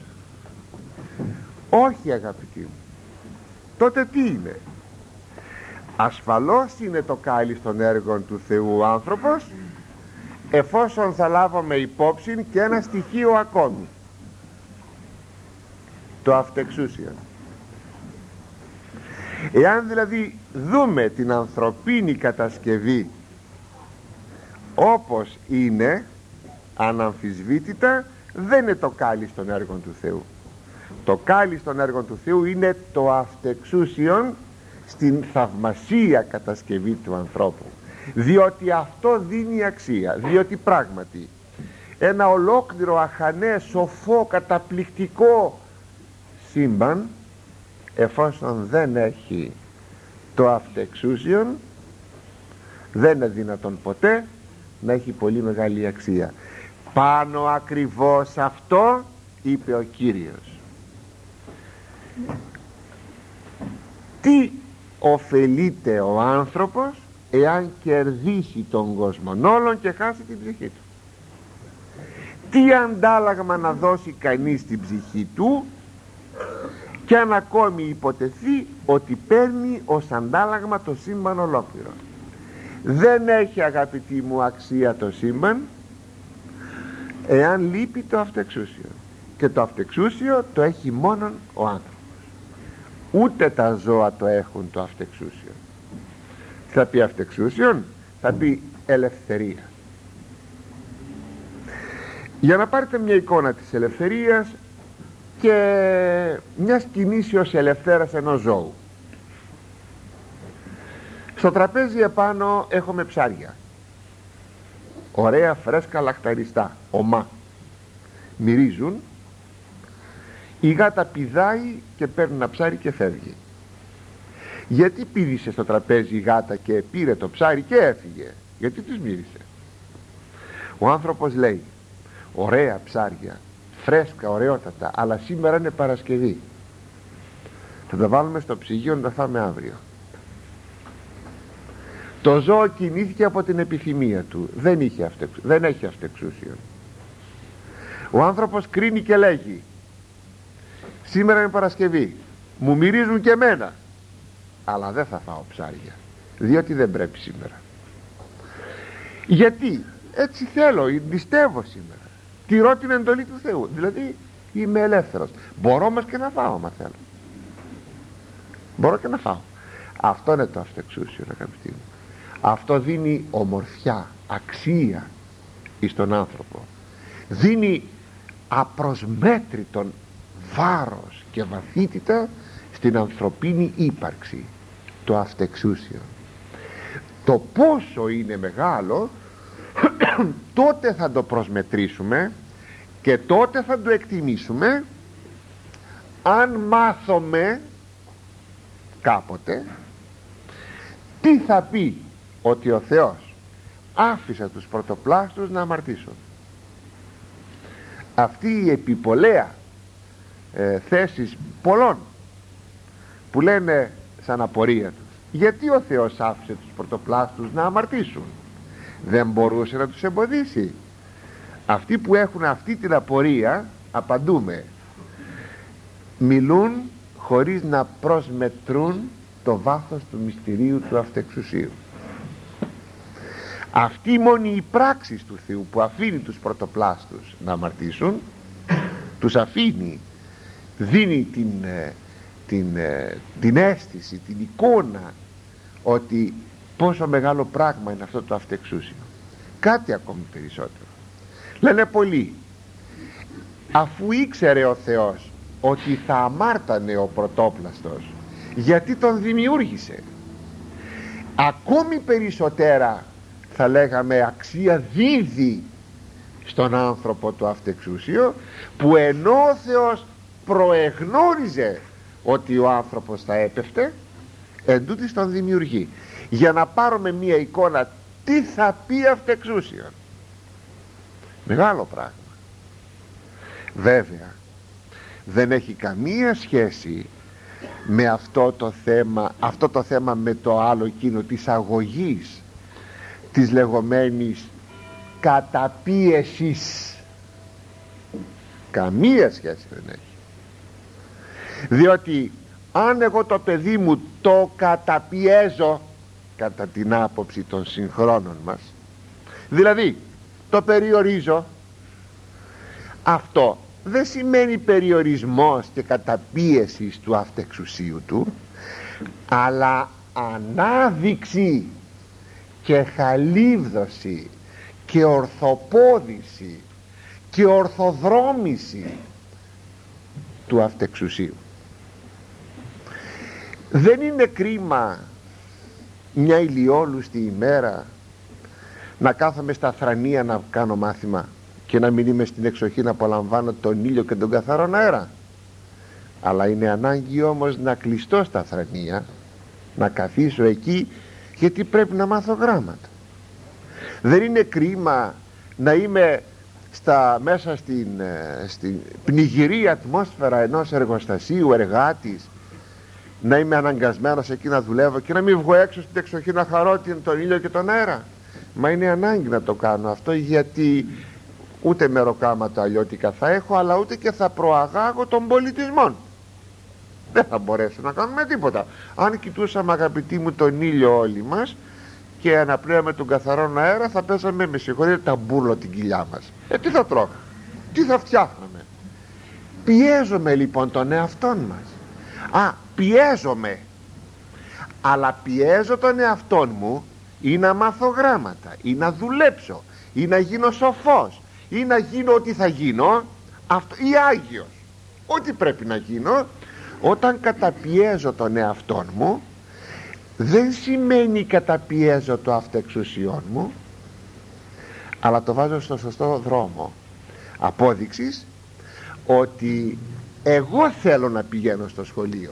Όχι, αγαπητοί μου. Τότε τι είναι? Ασφαλώς είναι το κάλλις των έργων του Θεού ο άνθρωπος, εφόσον θα λάβουμε υπόψη και ένα στοιχείο ακόμη, το αυτεξούσιον. Εάν δηλαδή δούμε την ανθρωπίνη κατασκευή όπως είναι, αναμφισβήτητα δεν είναι το κάλλις των έργων του Θεού. Το κάλλις των έργων του Θεού είναι το αυτεξούσιον στην θαυμασία κατασκευή του ανθρώπου, διότι αυτό δίνει αξία, διότι πράγματι ένα ολόκληρο αχανέ, σοφό, καταπληκτικό σύμπαν, εφόσον δεν έχει το αυτεξούσιον, δεν είναι δυνατόν ποτέ να έχει πολύ μεγάλη αξία. Πάνω ακριβώς αυτό είπε ο Κύριος. Τι ωφελείται ο άνθρωπος εάν κερδίσει τον κόσμο όλων και χάσει την ψυχή του? Τι αντάλλαγμα να δώσει κανείς την ψυχή του, και αν ακόμη υποτεθεί ότι παίρνει ως αντάλλαγμα το σύμπαν ολόκληρο? Δεν έχει, αγαπητοί μου, αξία το σύμπαν εάν λείπει το αυτεξούσιο, και το αυτεξούσιο το έχει μόνον ο άνθρωπος. Ούτε τα ζώα το έχουν το αυτεξούσιο. Θα πει αυτεξούσιον? Θα πει ελευθερία. Για να πάρετε μια εικόνα της ελευθερίας και μιας κινήσεως ελευθέρας ενός ζώου. Στο τραπέζι επάνω έχουμε ψάρια, ωραία φρέσκα λαχταριστά, ομά, μυρίζουν. Η γάτα πηδάει και παίρνει ένα ψάρι και φεύγει. Γιατί πήδησε στο τραπέζι η γάτα και πήρε το ψάρι και έφυγε? Γιατί τους μύρισε. Ο άνθρωπος λέει, ωραία ψάρια, φρέσκα, ωραιότατα, αλλά σήμερα είναι Παρασκευή, θα τα βάλουμε στο ψυγείο να τα φάμε αύριο. Το ζώο κινήθηκε από την επιθυμία του, δεν, είχε αυτεξ, δεν έχει αυτεξούσιο. Ο άνθρωπος κρίνει και λέγει, σήμερα είναι Παρασκευή, μου μυρίζουν και εμένα, αλλά δεν θα φάω ψάρια, διότι δεν πρέπει σήμερα. Γιατί? Έτσι θέλω, πιστεύω σήμερα, τηρώ την εντολή του Θεού, δηλαδή είμαι ελεύθερος, μπορώ όμως και να φάω άμα θέλω, μπορώ και να φάω. Αυτό είναι το αυτεξούσιο, αγαπητοί μου. Αυτό δίνει ομορφιά, αξία εις τον άνθρωπο, δίνει απροσμέτρητον βάρος και βαθύτητα στην ανθρωπίνη ύπαρξη, το αυτεξούσιο. Το πόσο είναι μεγάλο τότε θα το προσμετρήσουμε και τότε θα το εκτιμήσουμε αν μάθουμε κάποτε τι θα πει ότι ο Θεός άφησε τους πρωτοπλάστους να αμαρτήσουν. Αυτή η επιπολαία ε, θέσεις πολλών που λένε σαν απορία τους, γιατί ο Θεός άφησε τους πρωτοπλάστους να αμαρτήσουν? Δεν μπορούσε να τους εμποδίσει? Αυτοί που έχουν αυτή την απορία, απαντούμε, μιλούν χωρίς να προσμετρούν το βάθος του μυστηρίου του αυτεξουσίου. Αυτή μόνη η πράξη του Θεού που αφήνει τους πρωτοπλάστους να αμαρτήσουν, τους αφήνει, δίνει την, την, την αίσθηση, την εικόνα ότι πόσο μεγάλο πράγμα είναι αυτό το αυτεξούσιο. Κάτι ακόμη περισσότερο. Λένε πολλοί, αφού ήξερε ο Θεός ότι θα αμάρτανε ο πρωτόπλαστος, γιατί τον δημιούργησε, ακόμη περισσότερα θα λέγαμε αξία δίδει στον άνθρωπο το αυτεξούσιο, που ενώ ο Θεός προεγνώριζε ότι ο άνθρωπος θα έπεφτε, εντούτοις τον δημιουργεί. Για να πάρουμε μία εικόνα τι θα πει αυτεξούσιο. Μεγάλο πράγμα. Βέβαια δεν έχει καμία σχέση με αυτό το θέμα, αυτό το θέμα με το άλλο εκείνο της αγωγής, της λεγόμενης καταπίεσης. Καμία σχέση δεν έχει. Διότι αν εγώ το παιδί μου το καταπιέζω, κατά την άποψη των συγχρόνων μας, δηλαδή το περιορίζω, αυτό δεν σημαίνει περιορισμός και καταπίεσης του αυτεξουσίου του, αλλά ανάδειξη και χαλίβδωση και ορθοπόδηση και ορθοδρόμηση του αυτεξουσίου. Δεν είναι κρίμα μια ηλιόλουστη ημέρα να κάθομαι στα θρανία να κάνω μάθημα και να μην είμαι στην εξοχή να απολαμβάνω τον ήλιο και τον καθαρό αέρα? Αλλά είναι ανάγκη όμως να κλειστώ στα θρανία, να καθίσω εκεί, γιατί πρέπει να μάθω γράμματα. Δεν είναι κρίμα να είμαι στα, μέσα στην, στην πνιγυρή ατμόσφαιρα ενός εργοστασίου εργάτης, να είμαι αναγκασμένος εκεί να δουλεύω και να μην βγω έξω στην εξοχή να χαρώ τον ήλιο και τον αέρα? Μα είναι ανάγκη να το κάνω αυτό, γιατί ούτε μεροκάματα αλλιώτικα θα έχω, αλλά ούτε και θα προαγάγω των πολιτισμών. Δεν θα μπορέσω να κάνουμε τίποτα. Αν κοιτούσαμε, αγαπητοί μου, τον ήλιο όλοι μας και αναπνέαμε τον καθαρό αέρα, θα παίζαμε, με συγχωρείτε, τα μπουρλο την κοιλιά μας. Ε, τι θα τρώγαμε, τι θα φτιάχναμε? Πιέζομαι λοιπόν τον εαυτόν μας. Α, πιέζομαι, αλλά πιέζω τον εαυτόν μου ή να μάθω γράμματα, ή να δουλέψω, ή να γίνω σοφός, ή να γίνω ό,τι θα γίνω, αυτό, ή Άγιος, ό,τι πρέπει να γίνω. Όταν καταπιέζω τον εαυτόν μου, δεν σημαίνει καταπιέζω το αυτεξουσιόν μου, αλλά το βάζω στο σωστό δρόμο απόδειξης ότι εγώ θέλω να πηγαίνω στο σχολείο.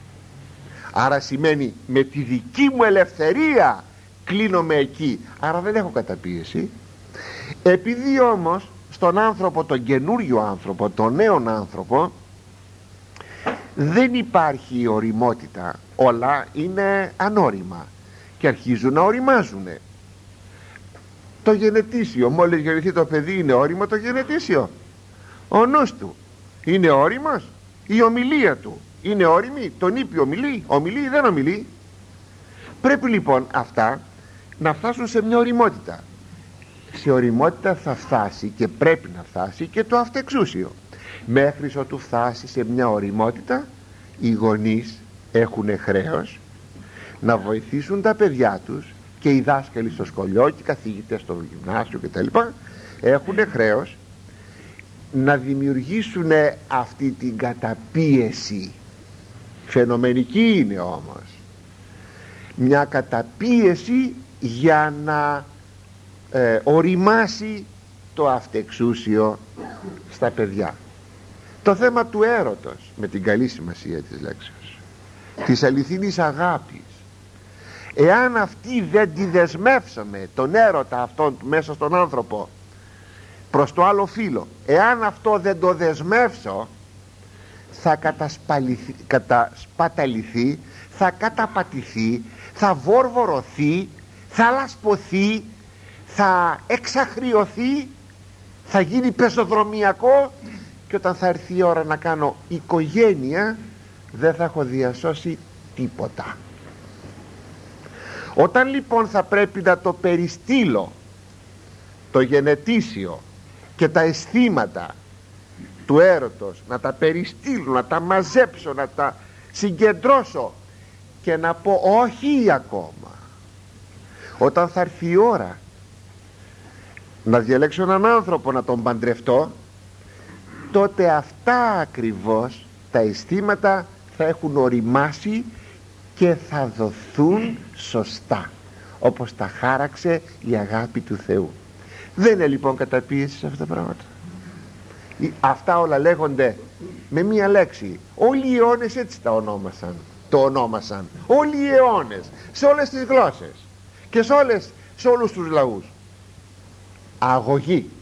Άρα σημαίνει με τη δική μου ελευθερία κλείνομαι εκεί, άρα δεν έχω καταπίεση. Επειδή όμως στον άνθρωπο, τον καινούριο άνθρωπο, τον νέον άνθρωπο, δεν υπάρχει οριμότητα, όλα είναι ανώριμα και αρχίζουν να οριμάζουν. Το γενετήσιο, μόλις γεννηθεί το παιδί, είναι όριμο το γενετήσιο? Ο νους του είναι όριμος? Η ομιλία του είναι όριμη? Τον ήπιο ομιλεί, ομιλεί ή δεν ομιλεί? Πρέπει λοιπόν αυτά να φτάσουν σε μια οριμότητα. Σε οριμότητα θα φτάσει και πρέπει να φτάσει και το αυτεξούσιο. Μέχρι ότου φτάσει σε μια οριμότητα, οι γονείς έχουν χρέος να βοηθήσουν τα παιδιά τους, και οι δάσκαλοι στο σχολείο και οι καθηγητές στο γυμνάσιο κτλ. Έχουν χρέος να δημιουργήσουν αυτή την καταπίεση. Φαινομενική είναι όμως μια καταπίεση για να ε, οριμάσει το αυτεξούσιο στα παιδιά. Το θέμα του έρωτος, με την καλή σημασία της λέξεως, της αληθινής αγάπης, εάν αυτή δεν τη δεσμεύσαμε, τον έρωτα αυτόν μέσα στον άνθρωπο προς το άλλο φύλο, εάν αυτό δεν το δεσμεύσω, θα κατασπαταληθεί, θα καταπατηθεί, θα βόρβορωθεί, θα λασποθεί, θα εξαχριωθεί, θα γίνει πεζοδρομιακό, και όταν θα έρθει η ώρα να κάνω οικογένεια, δεν θα έχω διασώσει τίποτα. Όταν λοιπόν θα πρέπει να το περιστύλω το γενετήσιο και τα αισθήματα του έρωτος, να τα περιστύλω, να τα μαζέψω, να τα συγκεντρώσω και να πω όχι ακόμα, όταν θα έρθει η ώρα να διαλέξω έναν άνθρωπο να τον παντρευτώ, τότε αυτά ακριβώς τα αισθήματα θα έχουν οριμάσει και θα δοθούν σωστά, όπως τα χάραξε η αγάπη του Θεού. Δεν είναι λοιπόν καταπίεση σε αυτά τα πράγματα. Αυτά όλα λέγονται με μία λέξη. Όλοι οι αιώνες έτσι τα ονόμασαν. Το ονόμασαν όλοι οι αιώνες, σε όλες τις γλώσσες και σε, όλες, σε όλους τους λαούς. Αγωγή.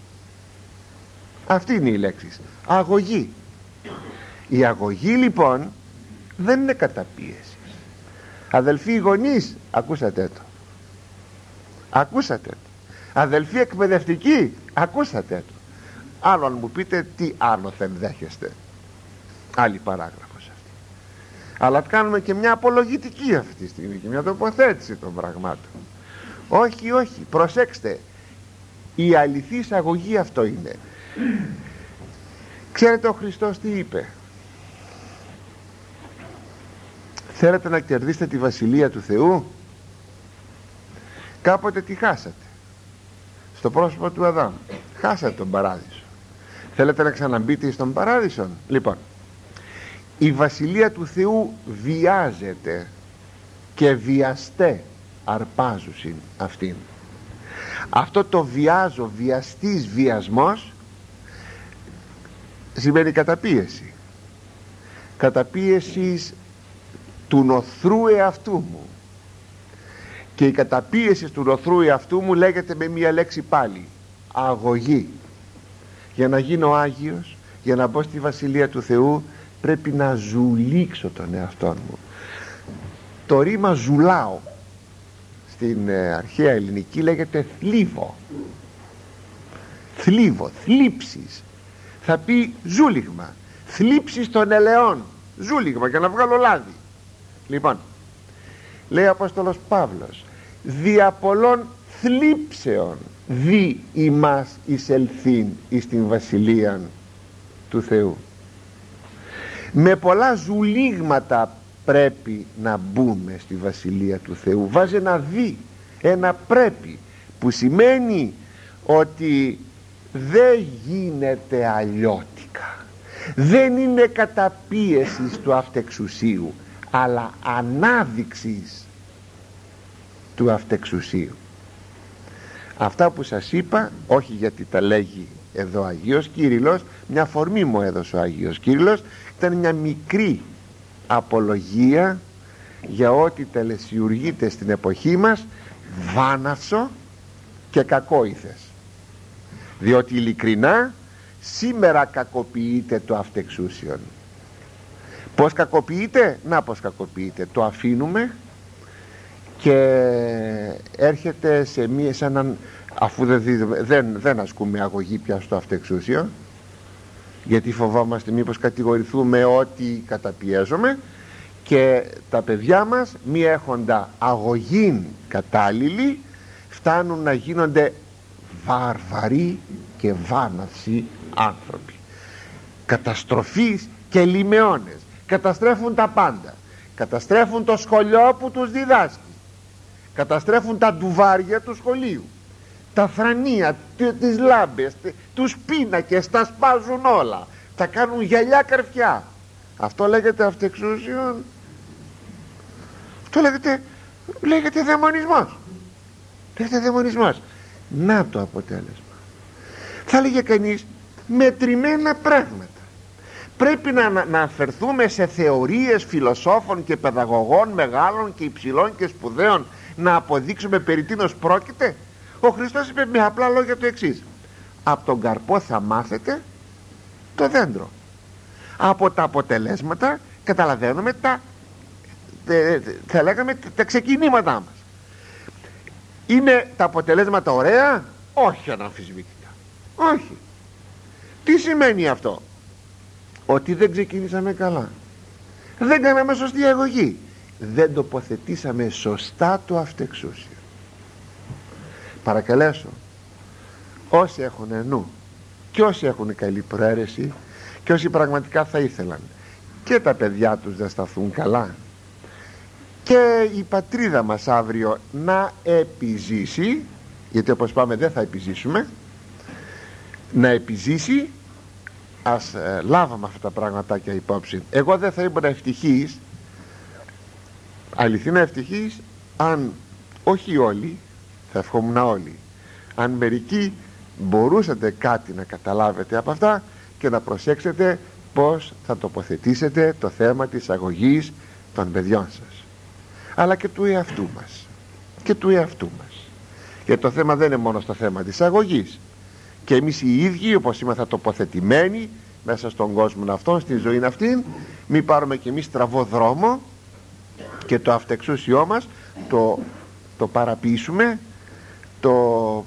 Αυτή είναι η λέξη. Αγωγή. Η αγωγή λοιπόν δεν είναι καταπίεση. Αδελφοί γονείς, ακούσατε το. Ακούσατε το. Αδελφοί εκπαιδευτικοί, ακούσατε το. Άλλο αν μου πείτε τι άνωθεν δέχεστε. Άλλη παράγραφος αυτή. Αλλά κάνουμε και μια απολογητική αυτή τη στιγμή και μια τοποθέτηση των πραγμάτων. Όχι, όχι, προσέξτε. Η αληθής αγωγή αυτό είναι. Ξέρετε ο Χριστός τι είπε? Θέλετε να κερδίσετε τη Βασιλεία του Θεού? Κάποτε τη χάσατε στο πρόσωπο του Αδάμ. Χάσατε τον παράδεισο. Θέλετε να ξαναμπείτε στον παράδεισο? Λοιπόν, η Βασιλεία του Θεού βιάζεται και βιαστέ αρπάζουσιν αυτήν. Αυτό το βιάζω, βιαστής βιασμός σημαίνει καταπίεση. Καταπίεση του νοθρού εαυτού μου. Και η καταπίεση του νοθρού εαυτού μου λέγεται με μία λέξη πάλι, αγωγή. Για να γίνω Άγιος, για να μπω στη Βασιλεία του Θεού, πρέπει να ζουλήξω τον εαυτό μου. Το ρήμα ζουλάω στην ε, αρχαία ελληνική λέγεται θλίβω. Θλίβω, θλίψεις. Θα πει ζούλιγμα, θλίψεις των ελαιών, ζούλιγμα για να βγάλω λάδι. Λοιπόν, λέει ο Απόστολος Παύλος, δια πολλών θλίψεων δι ημάς εισελθήν εις την Βασιλεία του Θεού. Με πολλά ζουλίγματα πρέπει να μπούμε στη Βασιλεία του Θεού. Βάζει ένα δι, ένα πρέπει, που σημαίνει ότι δεν γίνεται αλλιώτικα. Δεν είναι καταπίεσης του αυτεξουσίου, αλλά ανάδειξης του αυτεξουσίου. Αυτά που σας είπα, όχι γιατί τα λέγει εδώ ο Αγίος Κύριλλος, μια αφορμή μου έδωσε ο Αγίος Κύριλλος, ήταν μια μικρή απολογία για ό,τι τελεσιουργείται στην εποχή μας βάναυσο και κακόηθες. Διότι ειλικρινά σήμερα κακοποιείται το αυτεξούσιον. Πως κακοποιείται? Να πως κακοποιείται. Το αφήνουμε και έρχεται σε μία, σε έναν, αφού δεν, δεν, δεν ασκούμε αγωγή πια στο αυτεξούσιο, γιατί φοβόμαστε μήπως κατηγορηθούμε ότι καταπιέζουμε, και τα παιδιά μας μη έχοντα αγωγήν κατάλληλη φτάνουν να γίνονται βάρβαροι και βάναυσοι άνθρωποι, καταστροφείς και λιμεώνες. Καταστρέφουν τα πάντα. Καταστρέφουν το σχολείο που τους διδάσκει, καταστρέφουν τα ντουβάρια του σχολείου, τα θρανία, τις λάμπες, τους πίνακες, τα σπάζουν όλα, τα κάνουν γυαλιά καρφιά. Αυτό λέγεται αυτεξούσιον? Αυτό λέγεται, λέγεται δαιμονισμός. Λέγεται δαιμονισμός. Να το αποτέλεσμα. Θα έλεγε κανείς μετρημένα πράγματα. Πρέπει να, να, να αφαιρθούμε σε θεωρίες φιλοσόφων και παιδαγωγών μεγάλων και υψηλών και σπουδαίων να αποδείξουμε περί τίνος πρόκειται? Ο Χριστός είπε με απλά λόγια το εξής: από τον καρπό θα μάθετε το δέντρο. Από τα αποτελέσματα καταλαβαίνουμε τα, τε, θα λέγαμε, τα ξεκινήματά μας. Είναι τα αποτελέσματα ωραία? Όχι αναμφισβήτητα. Όχι. Τι σημαίνει αυτό? Ότι δεν ξεκινήσαμε καλά, δεν κάναμε σωστή αγωγή, δεν τοποθετήσαμε σωστά το αυτεξούσιο. Παρακαλέσω όσοι έχουν νου και όσοι έχουν καλή προαίρεση και όσοι πραγματικά θα ήθελαν και τα παιδιά τους να σταθούν καλά και η πατρίδα μας αύριο να επιζήσει, γιατί όπως πάμε δεν θα επιζήσουμε, να επιζήσει, ας ε, λάβαμε αυτά τα πραγματάκια υπόψη. Εγώ δεν θα ήμουν ευτυχής, αληθινά ευτυχής, αν όχι όλοι, θα ευχόμουν όλοι, αν μερικοί μπορούσατε κάτι να καταλάβετε από αυτά και να προσέξετε πως θα τοποθετήσετε το θέμα της αγωγής των παιδιών σας, αλλά και του εαυτού μας και του εαυτού μας. Και το θέμα δεν είναι μόνο στο θέμα της αγωγής, και εμείς οι ίδιοι, όπως είμαστε τοποθετημένοι μέσα στον κόσμο αυτόν, στη ζωή αυτήν, μην πάρουμε και εμείς στραβό δρόμο και το αυτεξούσιό μας το, το παραποιήσουμε, το,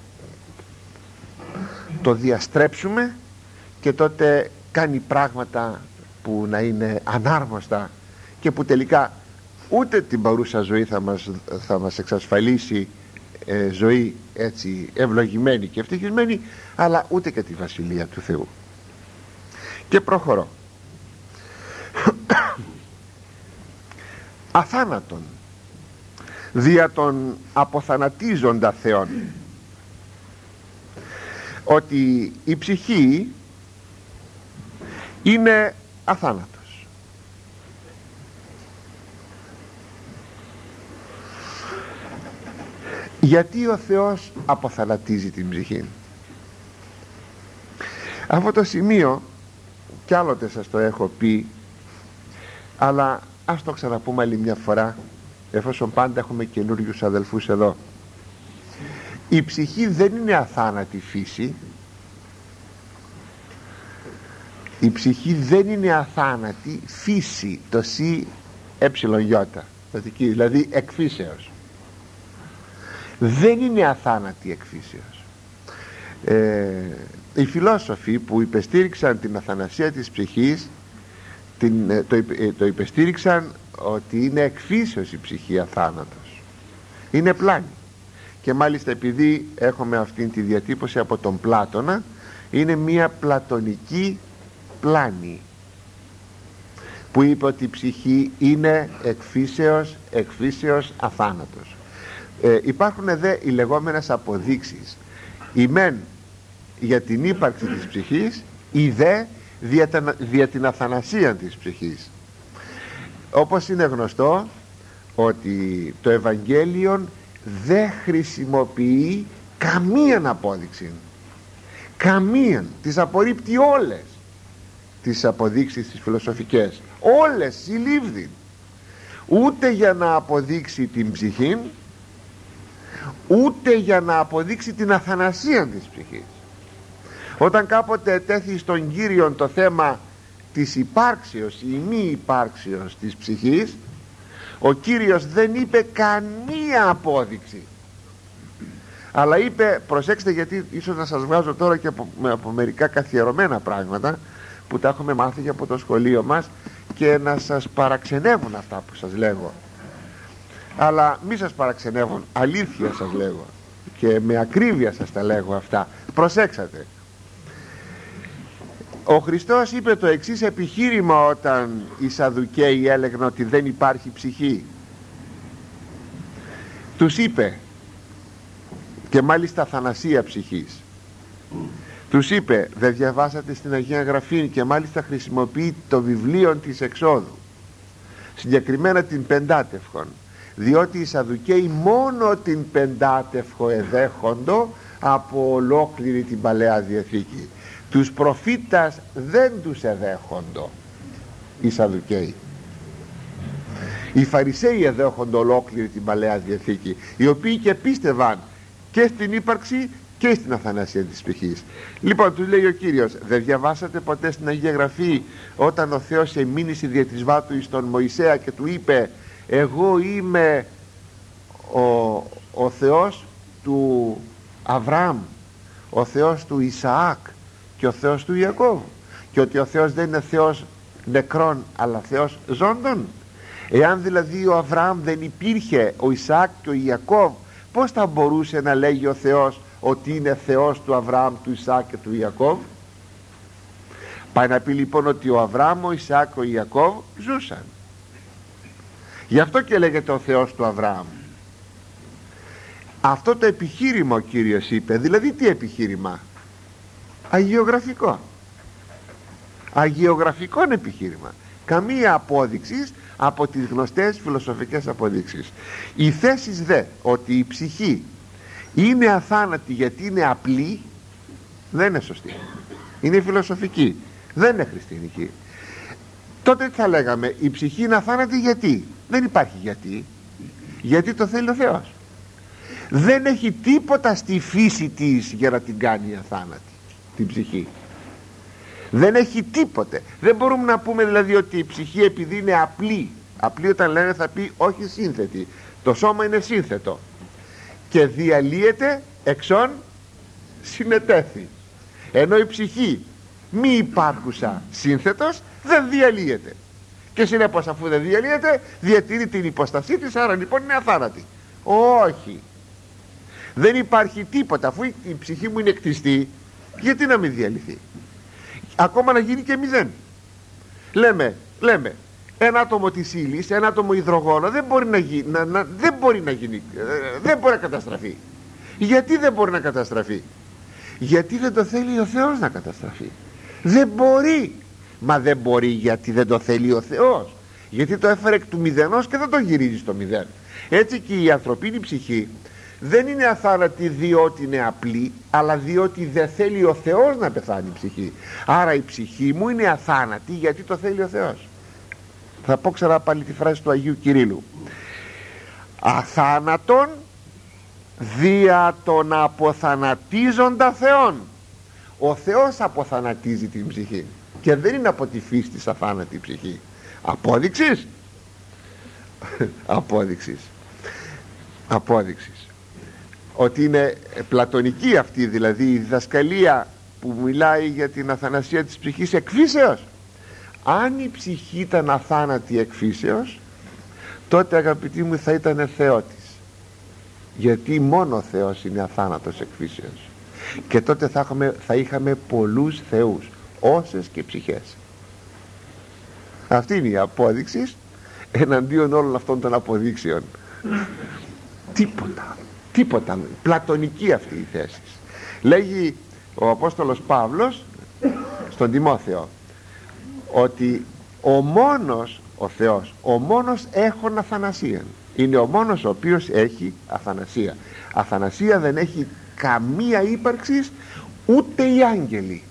το διαστρέψουμε, και τότε κάνει πράγματα που να είναι ανάρμοστα και που τελικά ούτε την παρούσα ζωή θα μας, θα μας εξασφαλίσει ε, ζωή έτσι ευλογημένη και ευτυχισμένη, αλλά ούτε και τη Βασιλεία του Θεού. Και προχωρώ. Αθάνατον δια των αποθανατίζοντα Θεών, ότι η ψυχή είναι αθάνατος. Γιατί ο Θεός αποθανατίζει την ψυχή? Αυτό το σημείο κι άλλοτε σας το έχω πει, αλλά ας το ξαναπούμε άλλη μια φορά, εφόσον πάντα έχουμε καινούριους αδελφούς εδώ. Η ψυχή δεν είναι αθάνατη φύση. Η ψυχή δεν είναι αθάνατη φύση, το σι εψιλον-γιώτα, δηλαδή εκφύσεως. Δεν είναι αθάνατη εκφύσεως. Ε, οι φιλόσοφοι που υπεστήριξαν την αθανασία της ψυχής, την, το, το υπεστήριξαν ότι είναι εκφύσεως η ψυχή αθάνατος. Είναι πλάνη. Και μάλιστα επειδή έχουμε αυτήν τη διατύπωση από τον Πλάτωνα, είναι μια πλατωνική πλάνη που είπε ότι η ψυχή είναι εκφύσεως, εκφύσεως αθάνατος. Ε, υπάρχουν δε οι λεγόμενες αποδείξεις, η μεν για την ύπαρξη της ψυχής, η δε δια, δια την αθανασία της ψυχής. Όπως είναι γνωστό ότι το Ευαγγέλιο δεν χρησιμοποιεί καμίαν απόδειξη, καμίαν, τις απορρίπτει όλες τις αποδείξεις τις φιλοσοφικές, όλες συλλήβδιν, ούτε για να αποδείξει την ψυχή, ούτε για να αποδείξει την αθανασία της ψυχής. Όταν κάποτε τέθη στον Κύριον το θέμα της υπάρξεως ή μη υπάρξεως της ψυχής, ο Κύριος δεν είπε καμία απόδειξη, αλλά είπε, προσέξτε, γιατί ίσως να σας βγάζω τώρα και από, από μερικά καθιερωμένα πράγματα που τα έχουμε μάθει από το σχολείο μας και να σας παραξενεύουν αυτά που σας λέγω, αλλά μη σας παραξενεύουν, αλήθεια σας λέγω και με ακρίβεια σας τα λέγω αυτά. Προσέξατε, ο Χριστός είπε το εξής επιχείρημα όταν οι Σαδουκαίοι έλεγαν ότι δεν υπάρχει ψυχή. Τους είπε, και μάλιστα θανασία ψυχής, τους είπε, δεν διαβάσατε στην Αγία Γραφή, και μάλιστα χρησιμοποιεί το βιβλίο της Εξόδου, συγκεκριμένα την Πεντάτευχον, διότι οι Σαδουκαίοι μόνο την Πεντάτευχο εδέχοντο από ολόκληρη την Παλαιά Διαθήκη. Τους προφήτας δεν τους εδέχοντο οι Σαδουκαίοι. Οι Φαρισαίοι εδέχοντο ολόκληρη την Παλαιά Διαθήκη, οι οποίοι και πίστευαν και στην ύπαρξη και στην αθανασία της ψυχής. Λοιπόν, τους λέει ο Κύριος, δεν διαβάσατε ποτέ στην Αγία Γραφή όταν ο Θεός εμήνυσε δια της βάτου εις τον Μωυσέα και του είπε, εγώ είμαι ο, ο Θεός του Αβραάμ, ο Θεός του Ισαάκ και ο Θεός του Ιακώβ, και ότι ο Θεός δεν είναι Θεός νεκρών αλλά Θεός ζώντων? Εάν δηλαδή ο Αβραάμ δεν υπήρχε, ο Ισαάκ και ο Ιακώβ, πώς θα μπορούσε να λέγει ο Θεός ότι είναι Θεός του Αβραάμ, του Ισαάκ και του Ιακώβ? Πάει να πει λοιπόν ότι ο Αβραάμ, ο Ισαάκ και ο Ιακώβ ζούσαν. Γι' αυτό και λέγεται ο Θεός του Αβραάμ. Αυτό το επιχείρημα ο Κύριος είπε, δηλαδή τι επιχείρημα? Αγιογραφικό. αγιογραφικό επιχείρημα, καμία απόδειξη από τις γνωστές φιλοσοφικές αποδείξεις. Οι θέσεις δε ότι η ψυχή είναι αθάνατη γιατί είναι απλή δεν είναι σωστή, είναι φιλοσοφική, δεν είναι χριστιανική. Τότε τι θα λέγαμε? Η ψυχή είναι αθάνατη γιατί? Δεν υπάρχει γιατί. Γιατί το θέλει ο Θεός. Δεν έχει τίποτα στη φύση της για να την κάνει αθάνατη την ψυχή. Δεν έχει τίποτε. Δεν μπορούμε να πούμε δηλαδή ότι η ψυχή επειδή είναι απλή, απλή όταν λένε θα πει όχι σύνθετη, το σώμα είναι σύνθετο και διαλύεται εξών συνετέθη, ενώ η ψυχή μη υπάρχουσα σύνθετος δεν διαλύεται και συνέπως αφού δεν διαλύεται διατηρεί την υποστασή της, άρα λοιπόν είναι αθάνατη. Όχι, δεν υπάρχει τίποτα. Αφού η ψυχή μου είναι κτιστή, γιατί να μην διαλυθεί? Ακόμα να γίνει και μηδέν. Λέμε, λέμε ένα άτομο της ύλης, ένα άτομο υδρογόνο δεν μπορεί να γίνει, να, να, δεν μπορεί να γίνει, δεν μπορεί να καταστραφεί. Γιατί δεν μπορεί να καταστραφεί? Γιατί δεν το θέλει ο Θεός να καταστραφεί. Δεν μπορεί. Μα δεν μπορεί γιατί δεν το θέλει ο Θεός, γιατί το έφερε εκ του μηδενός και δεν το γυρίζει στο μηδέν. Έτσι και η ανθρωπίνη ψυχή δεν είναι αθάνατη διότι είναι απλή, αλλά διότι δεν θέλει ο Θεός να πεθάνει η ψυχή. Άρα η ψυχή μου είναι αθάνατη γιατί το θέλει ο Θεός. Θα πω ξανά πάλι τη φράση του Αγίου Κυρίλλου: αθάνατον δια των αποθανατίζοντα Θεών. Ο Θεός αποθανατίζει την ψυχή και δεν είναι από τη φύση της αθάνατη ψυχή. Απόδειξης απόδειξης απόδειξης ότι είναι πλατωνική αυτή δηλαδή η διδασκαλία που μιλάει για την αθανασία της ψυχής εκφύσεως. Αν η ψυχή ήταν αθάνατη εκφύσεως, τότε αγαπητοί μου θα ήταν θεότης, γιατί μόνο ο Θεός είναι αθάνατος εκφύσεως, και τότε θα είχαμε, θα είχαμε πολλούς θεούς, όσες και ψυχές. Αυτή είναι η απόδειξη εναντίον όλων αυτών των αποδείξεων. Τίποτα, τίποτα, πλατωνική αυτή η θέση. Λέγει ο Απόστολος Παύλος στον Τιμόθεο ότι ο μόνος, ο Θεός, ο μόνος έχων αθανασία, είναι ο μόνος ο οποίος έχει αθανασία. Αθανασία δεν έχει καμία ύπαρξη ούτε οι άγγελοι,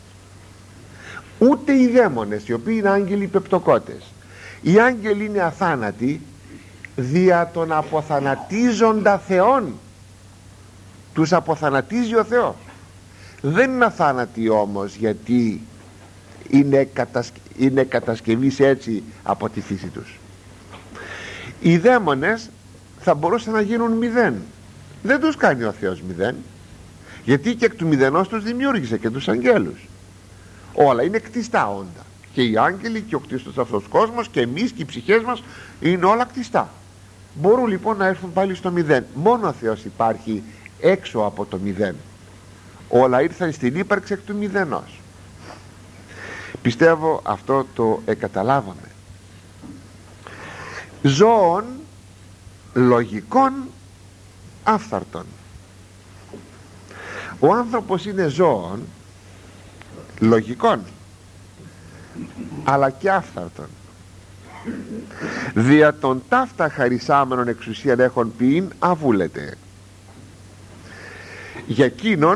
ούτε οι δαίμονες, οι οποίοι είναι άγγελοι πεπτοκότες. Οι άγγελοι είναι αθάνατοι δια των αποθανατίζοντα Θεών. Τους αποθανατίζει ο Θεός. Δεν είναι αθάνατοι όμως γιατί είναι, κατασκ... είναι κατασκευής έτσι από τη φύση τους. Οι δαίμονες θα μπορούσαν να γίνουν μηδέν. Δεν τους κάνει ο Θεός μηδέν, γιατί και εκ του μηδενός τους δημιούργησε και τους αγγέλους. Όλα είναι κτιστά όντα, και οι άγγελοι και ο κτιστός αυτός κόσμος και εμείς και οι ψυχές μας είναι όλα κτιστά. Μπορούν λοιπόν να έρθουν πάλι στο μηδέν. Μόνο ο Θεός υπάρχει έξω από το μηδέν. Όλα ήρθαν στην ύπαρξη εκ του μηδενός. Πιστεύω αυτό το εκαταλάβαμε. Ζώων λογικών άφθαρτων. Ο άνθρωπος είναι ζώων λογικών αλλά και άφθαρτων. Δια των ταύτα χαρισάμενων εξουσίαν έχων ποιήν αβούλεται. Για εκείνον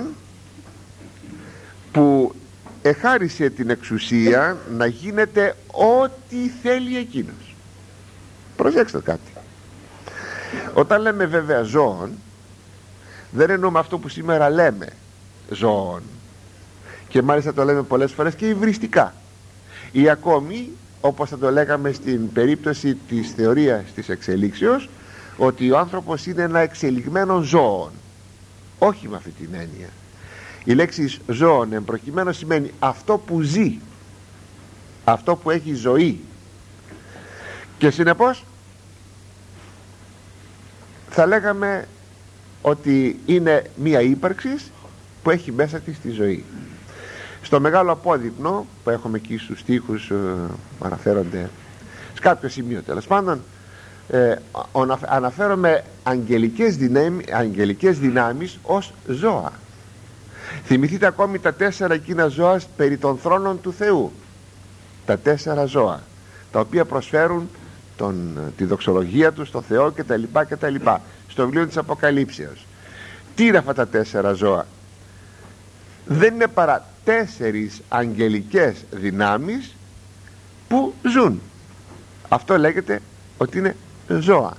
που εχάρισε την εξουσία να γίνεται ό,τι θέλει εκείνος. Προσέξτε κάτι. Όταν λέμε βέβαια ζώων, δεν εννοούμε αυτό που σήμερα λέμε ζώων, και μάλιστα το λέμε πολλές φορές και υβριστικά, ή ακόμη όπως θα το λέγαμε στην περίπτωση της θεωρίας της εξελίξεως, ότι ο άνθρωπος είναι ένα εξελιγμένο ζώο. Όχι με αυτή την έννοια. Η λέξη ζώων εμπροκειμένου σημαίνει αυτό που ζει, αυτό που έχει ζωή, και συνεπώς θα λέγαμε ότι είναι μία ύπαρξη που έχει μέσα της τη ζωή. Στο μεγάλο απόδειπνο που έχουμε εκεί στους στίχους ε, που αναφέρονται σε κάποιο σημείο τέλος πάντων, ε, αναφέρομαι αγγελικές δυνάμεις, αγγελικές δυνάμεις ως ζώα. Θυμηθείτε ακόμη τα τέσσερα εκείνα ζώα περί των θρόνων του Θεού. τα τέσσερα ζώα, τα οποία προσφέρουν τον, τη δοξολογία του στο Θεό και τα λοιπά και τα λοιπά, στο βιβλίο της Αποκαλύψεως. Τι είναι αυτά τα τέσσερα ζώα? Δεν είναι παρά τέσσερις αγγελικές δυνάμεις που ζουν. Αυτό λέγεται ότι είναι ζώα.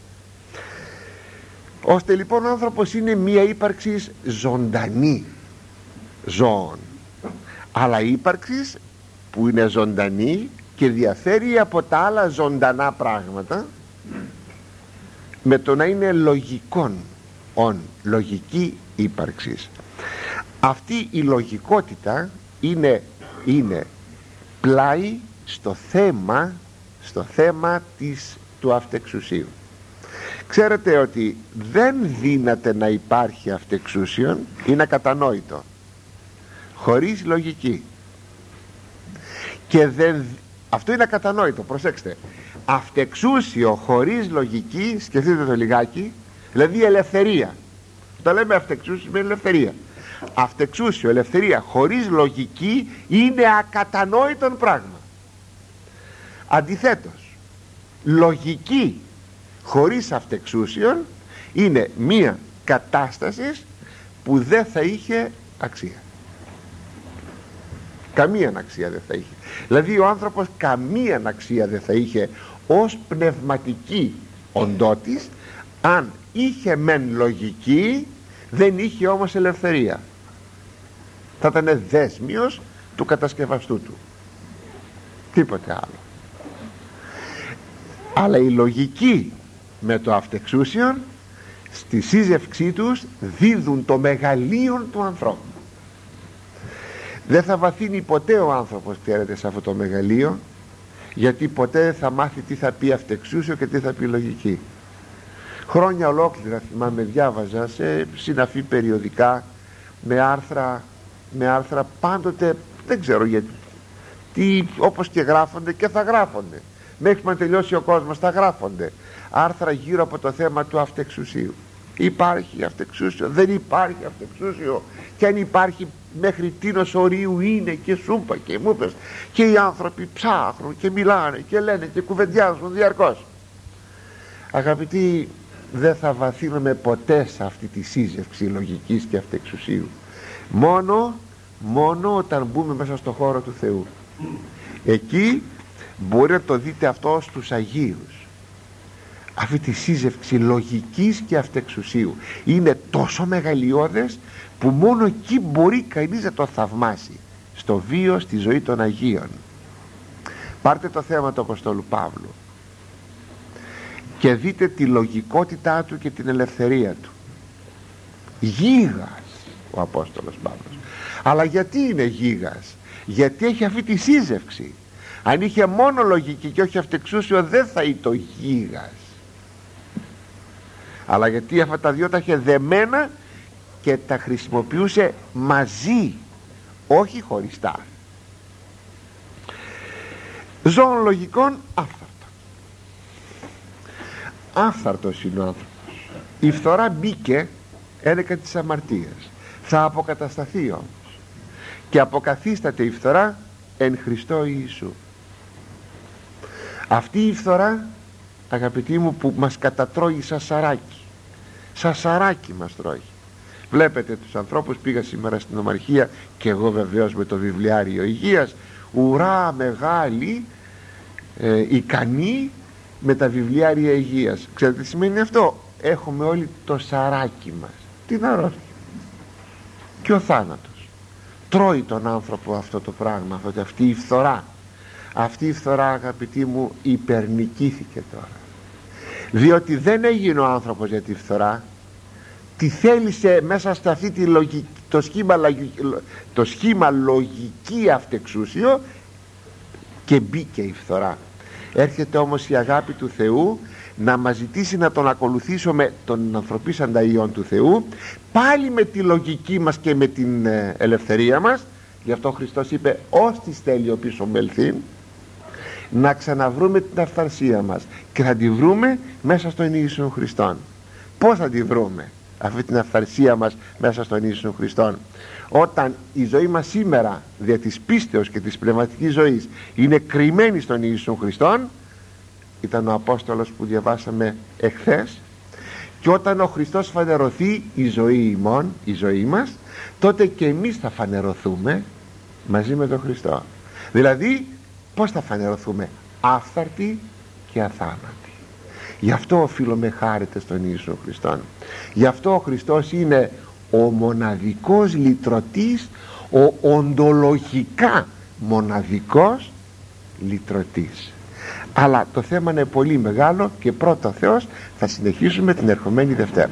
Ώστε λοιπόν ο άνθρωπος είναι μία ύπαρξη ζωντανή ζώων, αλλά ύπαρξη που είναι ζωντανή και διαφέρει από τα άλλα ζωντανά πράγματα με το να είναι λογικών, ον, λογική ύπαρξη. Αυτή η λογικότητα είναι, είναι πλάι στο θέμα, στο θέμα της, του αυτεξουσίου. Ξέρετε ότι δεν δύναται να υπάρχει αυτεξούσιον, είναι ακατανόητο, χωρίς λογική. Και δεν, αυτό είναι ακατανόητο, προσέξτε. Αυτεξούσιο χωρίς λογική, σκεφτείτε το λιγάκι, δηλαδή ελευθερία. Το λέμε αυτεξούσιο με ελευθερία. Αυτεξούσιο, ελευθερία χωρίς λογική είναι ακατανόητον πράγμα. Αντιθέτως, λογική χωρίς αυτεξούσιον είναι μία κατάσταση που δεν θα είχε αξία. Καμία αξία δεν θα είχε. Δηλαδή ο άνθρωπος καμία αξία δεν θα είχε ως πνευματική οντότης, αν είχε μεν λογική, δεν είχε όμως ελευθερία. Θα ήταν δέσμιος του κατασκευαστού του, τίποτε άλλο. Αλλά η λογική με το αυτεξούσιον στη σύζευξή τους δίδουν το μεγαλείον του ανθρώπου. Δεν θα βαθύνει ποτέ ο άνθρωπος, ξέρετε, σε αυτό το μεγαλείο, γιατί ποτέ δεν θα μάθει τι θα πει αυτεξούσιο και τι θα πει λογική. Χρόνια ολόκληρα θυμάμαι διάβαζα σε συναφή περιοδικά με άρθρα, με άρθρα πάντοτε, δεν ξέρω γιατί, τι, όπως και γράφονται και θα γράφονται μέχρι να τελειώσει ο κόσμος, θα γράφονται άρθρα γύρω από το θέμα του αυτεξουσίου. Υπάρχει αυτεξούσιο, δεν υπάρχει αυτεξούσιο, και αν υπάρχει μέχρι τίνος ορίου είναι, και σούπα και μούπες, και οι άνθρωποι ψάχνουν και μιλάνε και λένε και κουβεντιάζουν διαρκώς. Αγαπητοί, δεν θα βαθύνουμε ποτέ σε αυτή τη σύζευξη λογικής και αυτεξουσίου, μόνο μόνο όταν μπούμε μέσα στο χώρο του Θεού. Εκεί μπορεί να το δείτε αυτό στους Αγίους. Αυτή τη σύζευξη λογικής και αυτεξουσίου είναι τόσο μεγαλειώδες που μόνο εκεί μπορεί κανείς να το θαυμάσει, στο βίο, στη ζωή των Αγίων. Πάρτε το θέμα του Αποστόλου Παύλου και δείτε τη λογικότητά του και την ελευθερία του. Γίγας ο Απόστολος Παύλος. Αλλά γιατί είναι γίγας? Γιατί έχει αυτή τη σύζευξη. Αν είχε μόνο λογική και όχι αυτεξούσιο, δεν θα ήταν γίγας. Αλλά γιατί αυτά τα δυο τα είχε δεμένα και τα χρησιμοποιούσε μαζί, όχι χωριστά. Ζώων λογικών άφθαρτο. Άφθαρτος είναι ο άνθρωπος. Η φθορά μπήκε ένεκα της αμαρτίας. Θα αποκατασταθεί όμως, και αποκαθίσταται η φθορά εν Χριστώ Ιησού. Αυτή η φθορά, αγαπητοί μου, που μας κατατρώει σαν σαράκι, σαν σαράκι μας τρώει. Βλέπετε τους ανθρώπους, πήγα σήμερα στην Ομαρχία και εγώ βεβαίως με το βιβλιάριο υγείας, ουρά μεγάλη, ε, ικανή με τα βιβλιάρια υγείας. Ξέρετε τι σημαίνει αυτό? Έχουμε όλοι το σαράκι μας, την αρρώστια και ο θάνατος. Τρώει τον άνθρωπο αυτό το πράγμα, αυτή η φθορά. Αυτή η φθορά, αγαπητοί μου, υπερνικήθηκε τώρα, διότι δεν έγινε ο άνθρωπος για τη φθορά, τη θέλησε μέσα σε αυτή τη λογική, το σχήμα, το σχήμα λογική αυτεξούσιο, και μπήκε η φθορά. Έρχεται όμως η αγάπη του Θεού να μας ζητήσει να τον ακολουθήσουμε, τον ανθρωπίσαντα Υιόν του Θεού, πάλι με τη λογική μας και με την ελευθερία μας. Γι' αυτό ο Χριστός είπε, ως της θέλει ο πίσω μελθήν, να ξαναβρούμε την αυθαρσία μας, και θα τη βρούμε μέσα στον Ιησού Χριστόν. Πώς θα τη βρούμε? αυτή την αυθαρσία μας μέσα στον Ιησού Χριστόν. Όταν η ζωή μας σήμερα δια της πίστεως και της πνευματικής ζωής είναι κρυμμένη στον Ιησού Χριστόν, ήταν ο Απόστολος που διαβάσαμε εχθές, και όταν ο Χριστός φανερωθεί η ζωή ημών, η ζωή μας, τότε και εμείς θα φανερωθούμε μαζί με τον Χριστό. Δηλαδή πως θα φανερωθούμε? Άφθαρτοι και αθάνατοι. Γι' αυτό οφείλουμε χάρεται στον Ιησού Χριστόν. Γι' αυτό ο Χριστός είναι ο μοναδικός λυτρωτής, ο οντολογικά μοναδικός λυτρωτής. Αλλά το θέμα είναι πολύ μεγάλο και πρώτο Θεός θα συνεχίσουμε την ερχομένη Δευτέρα.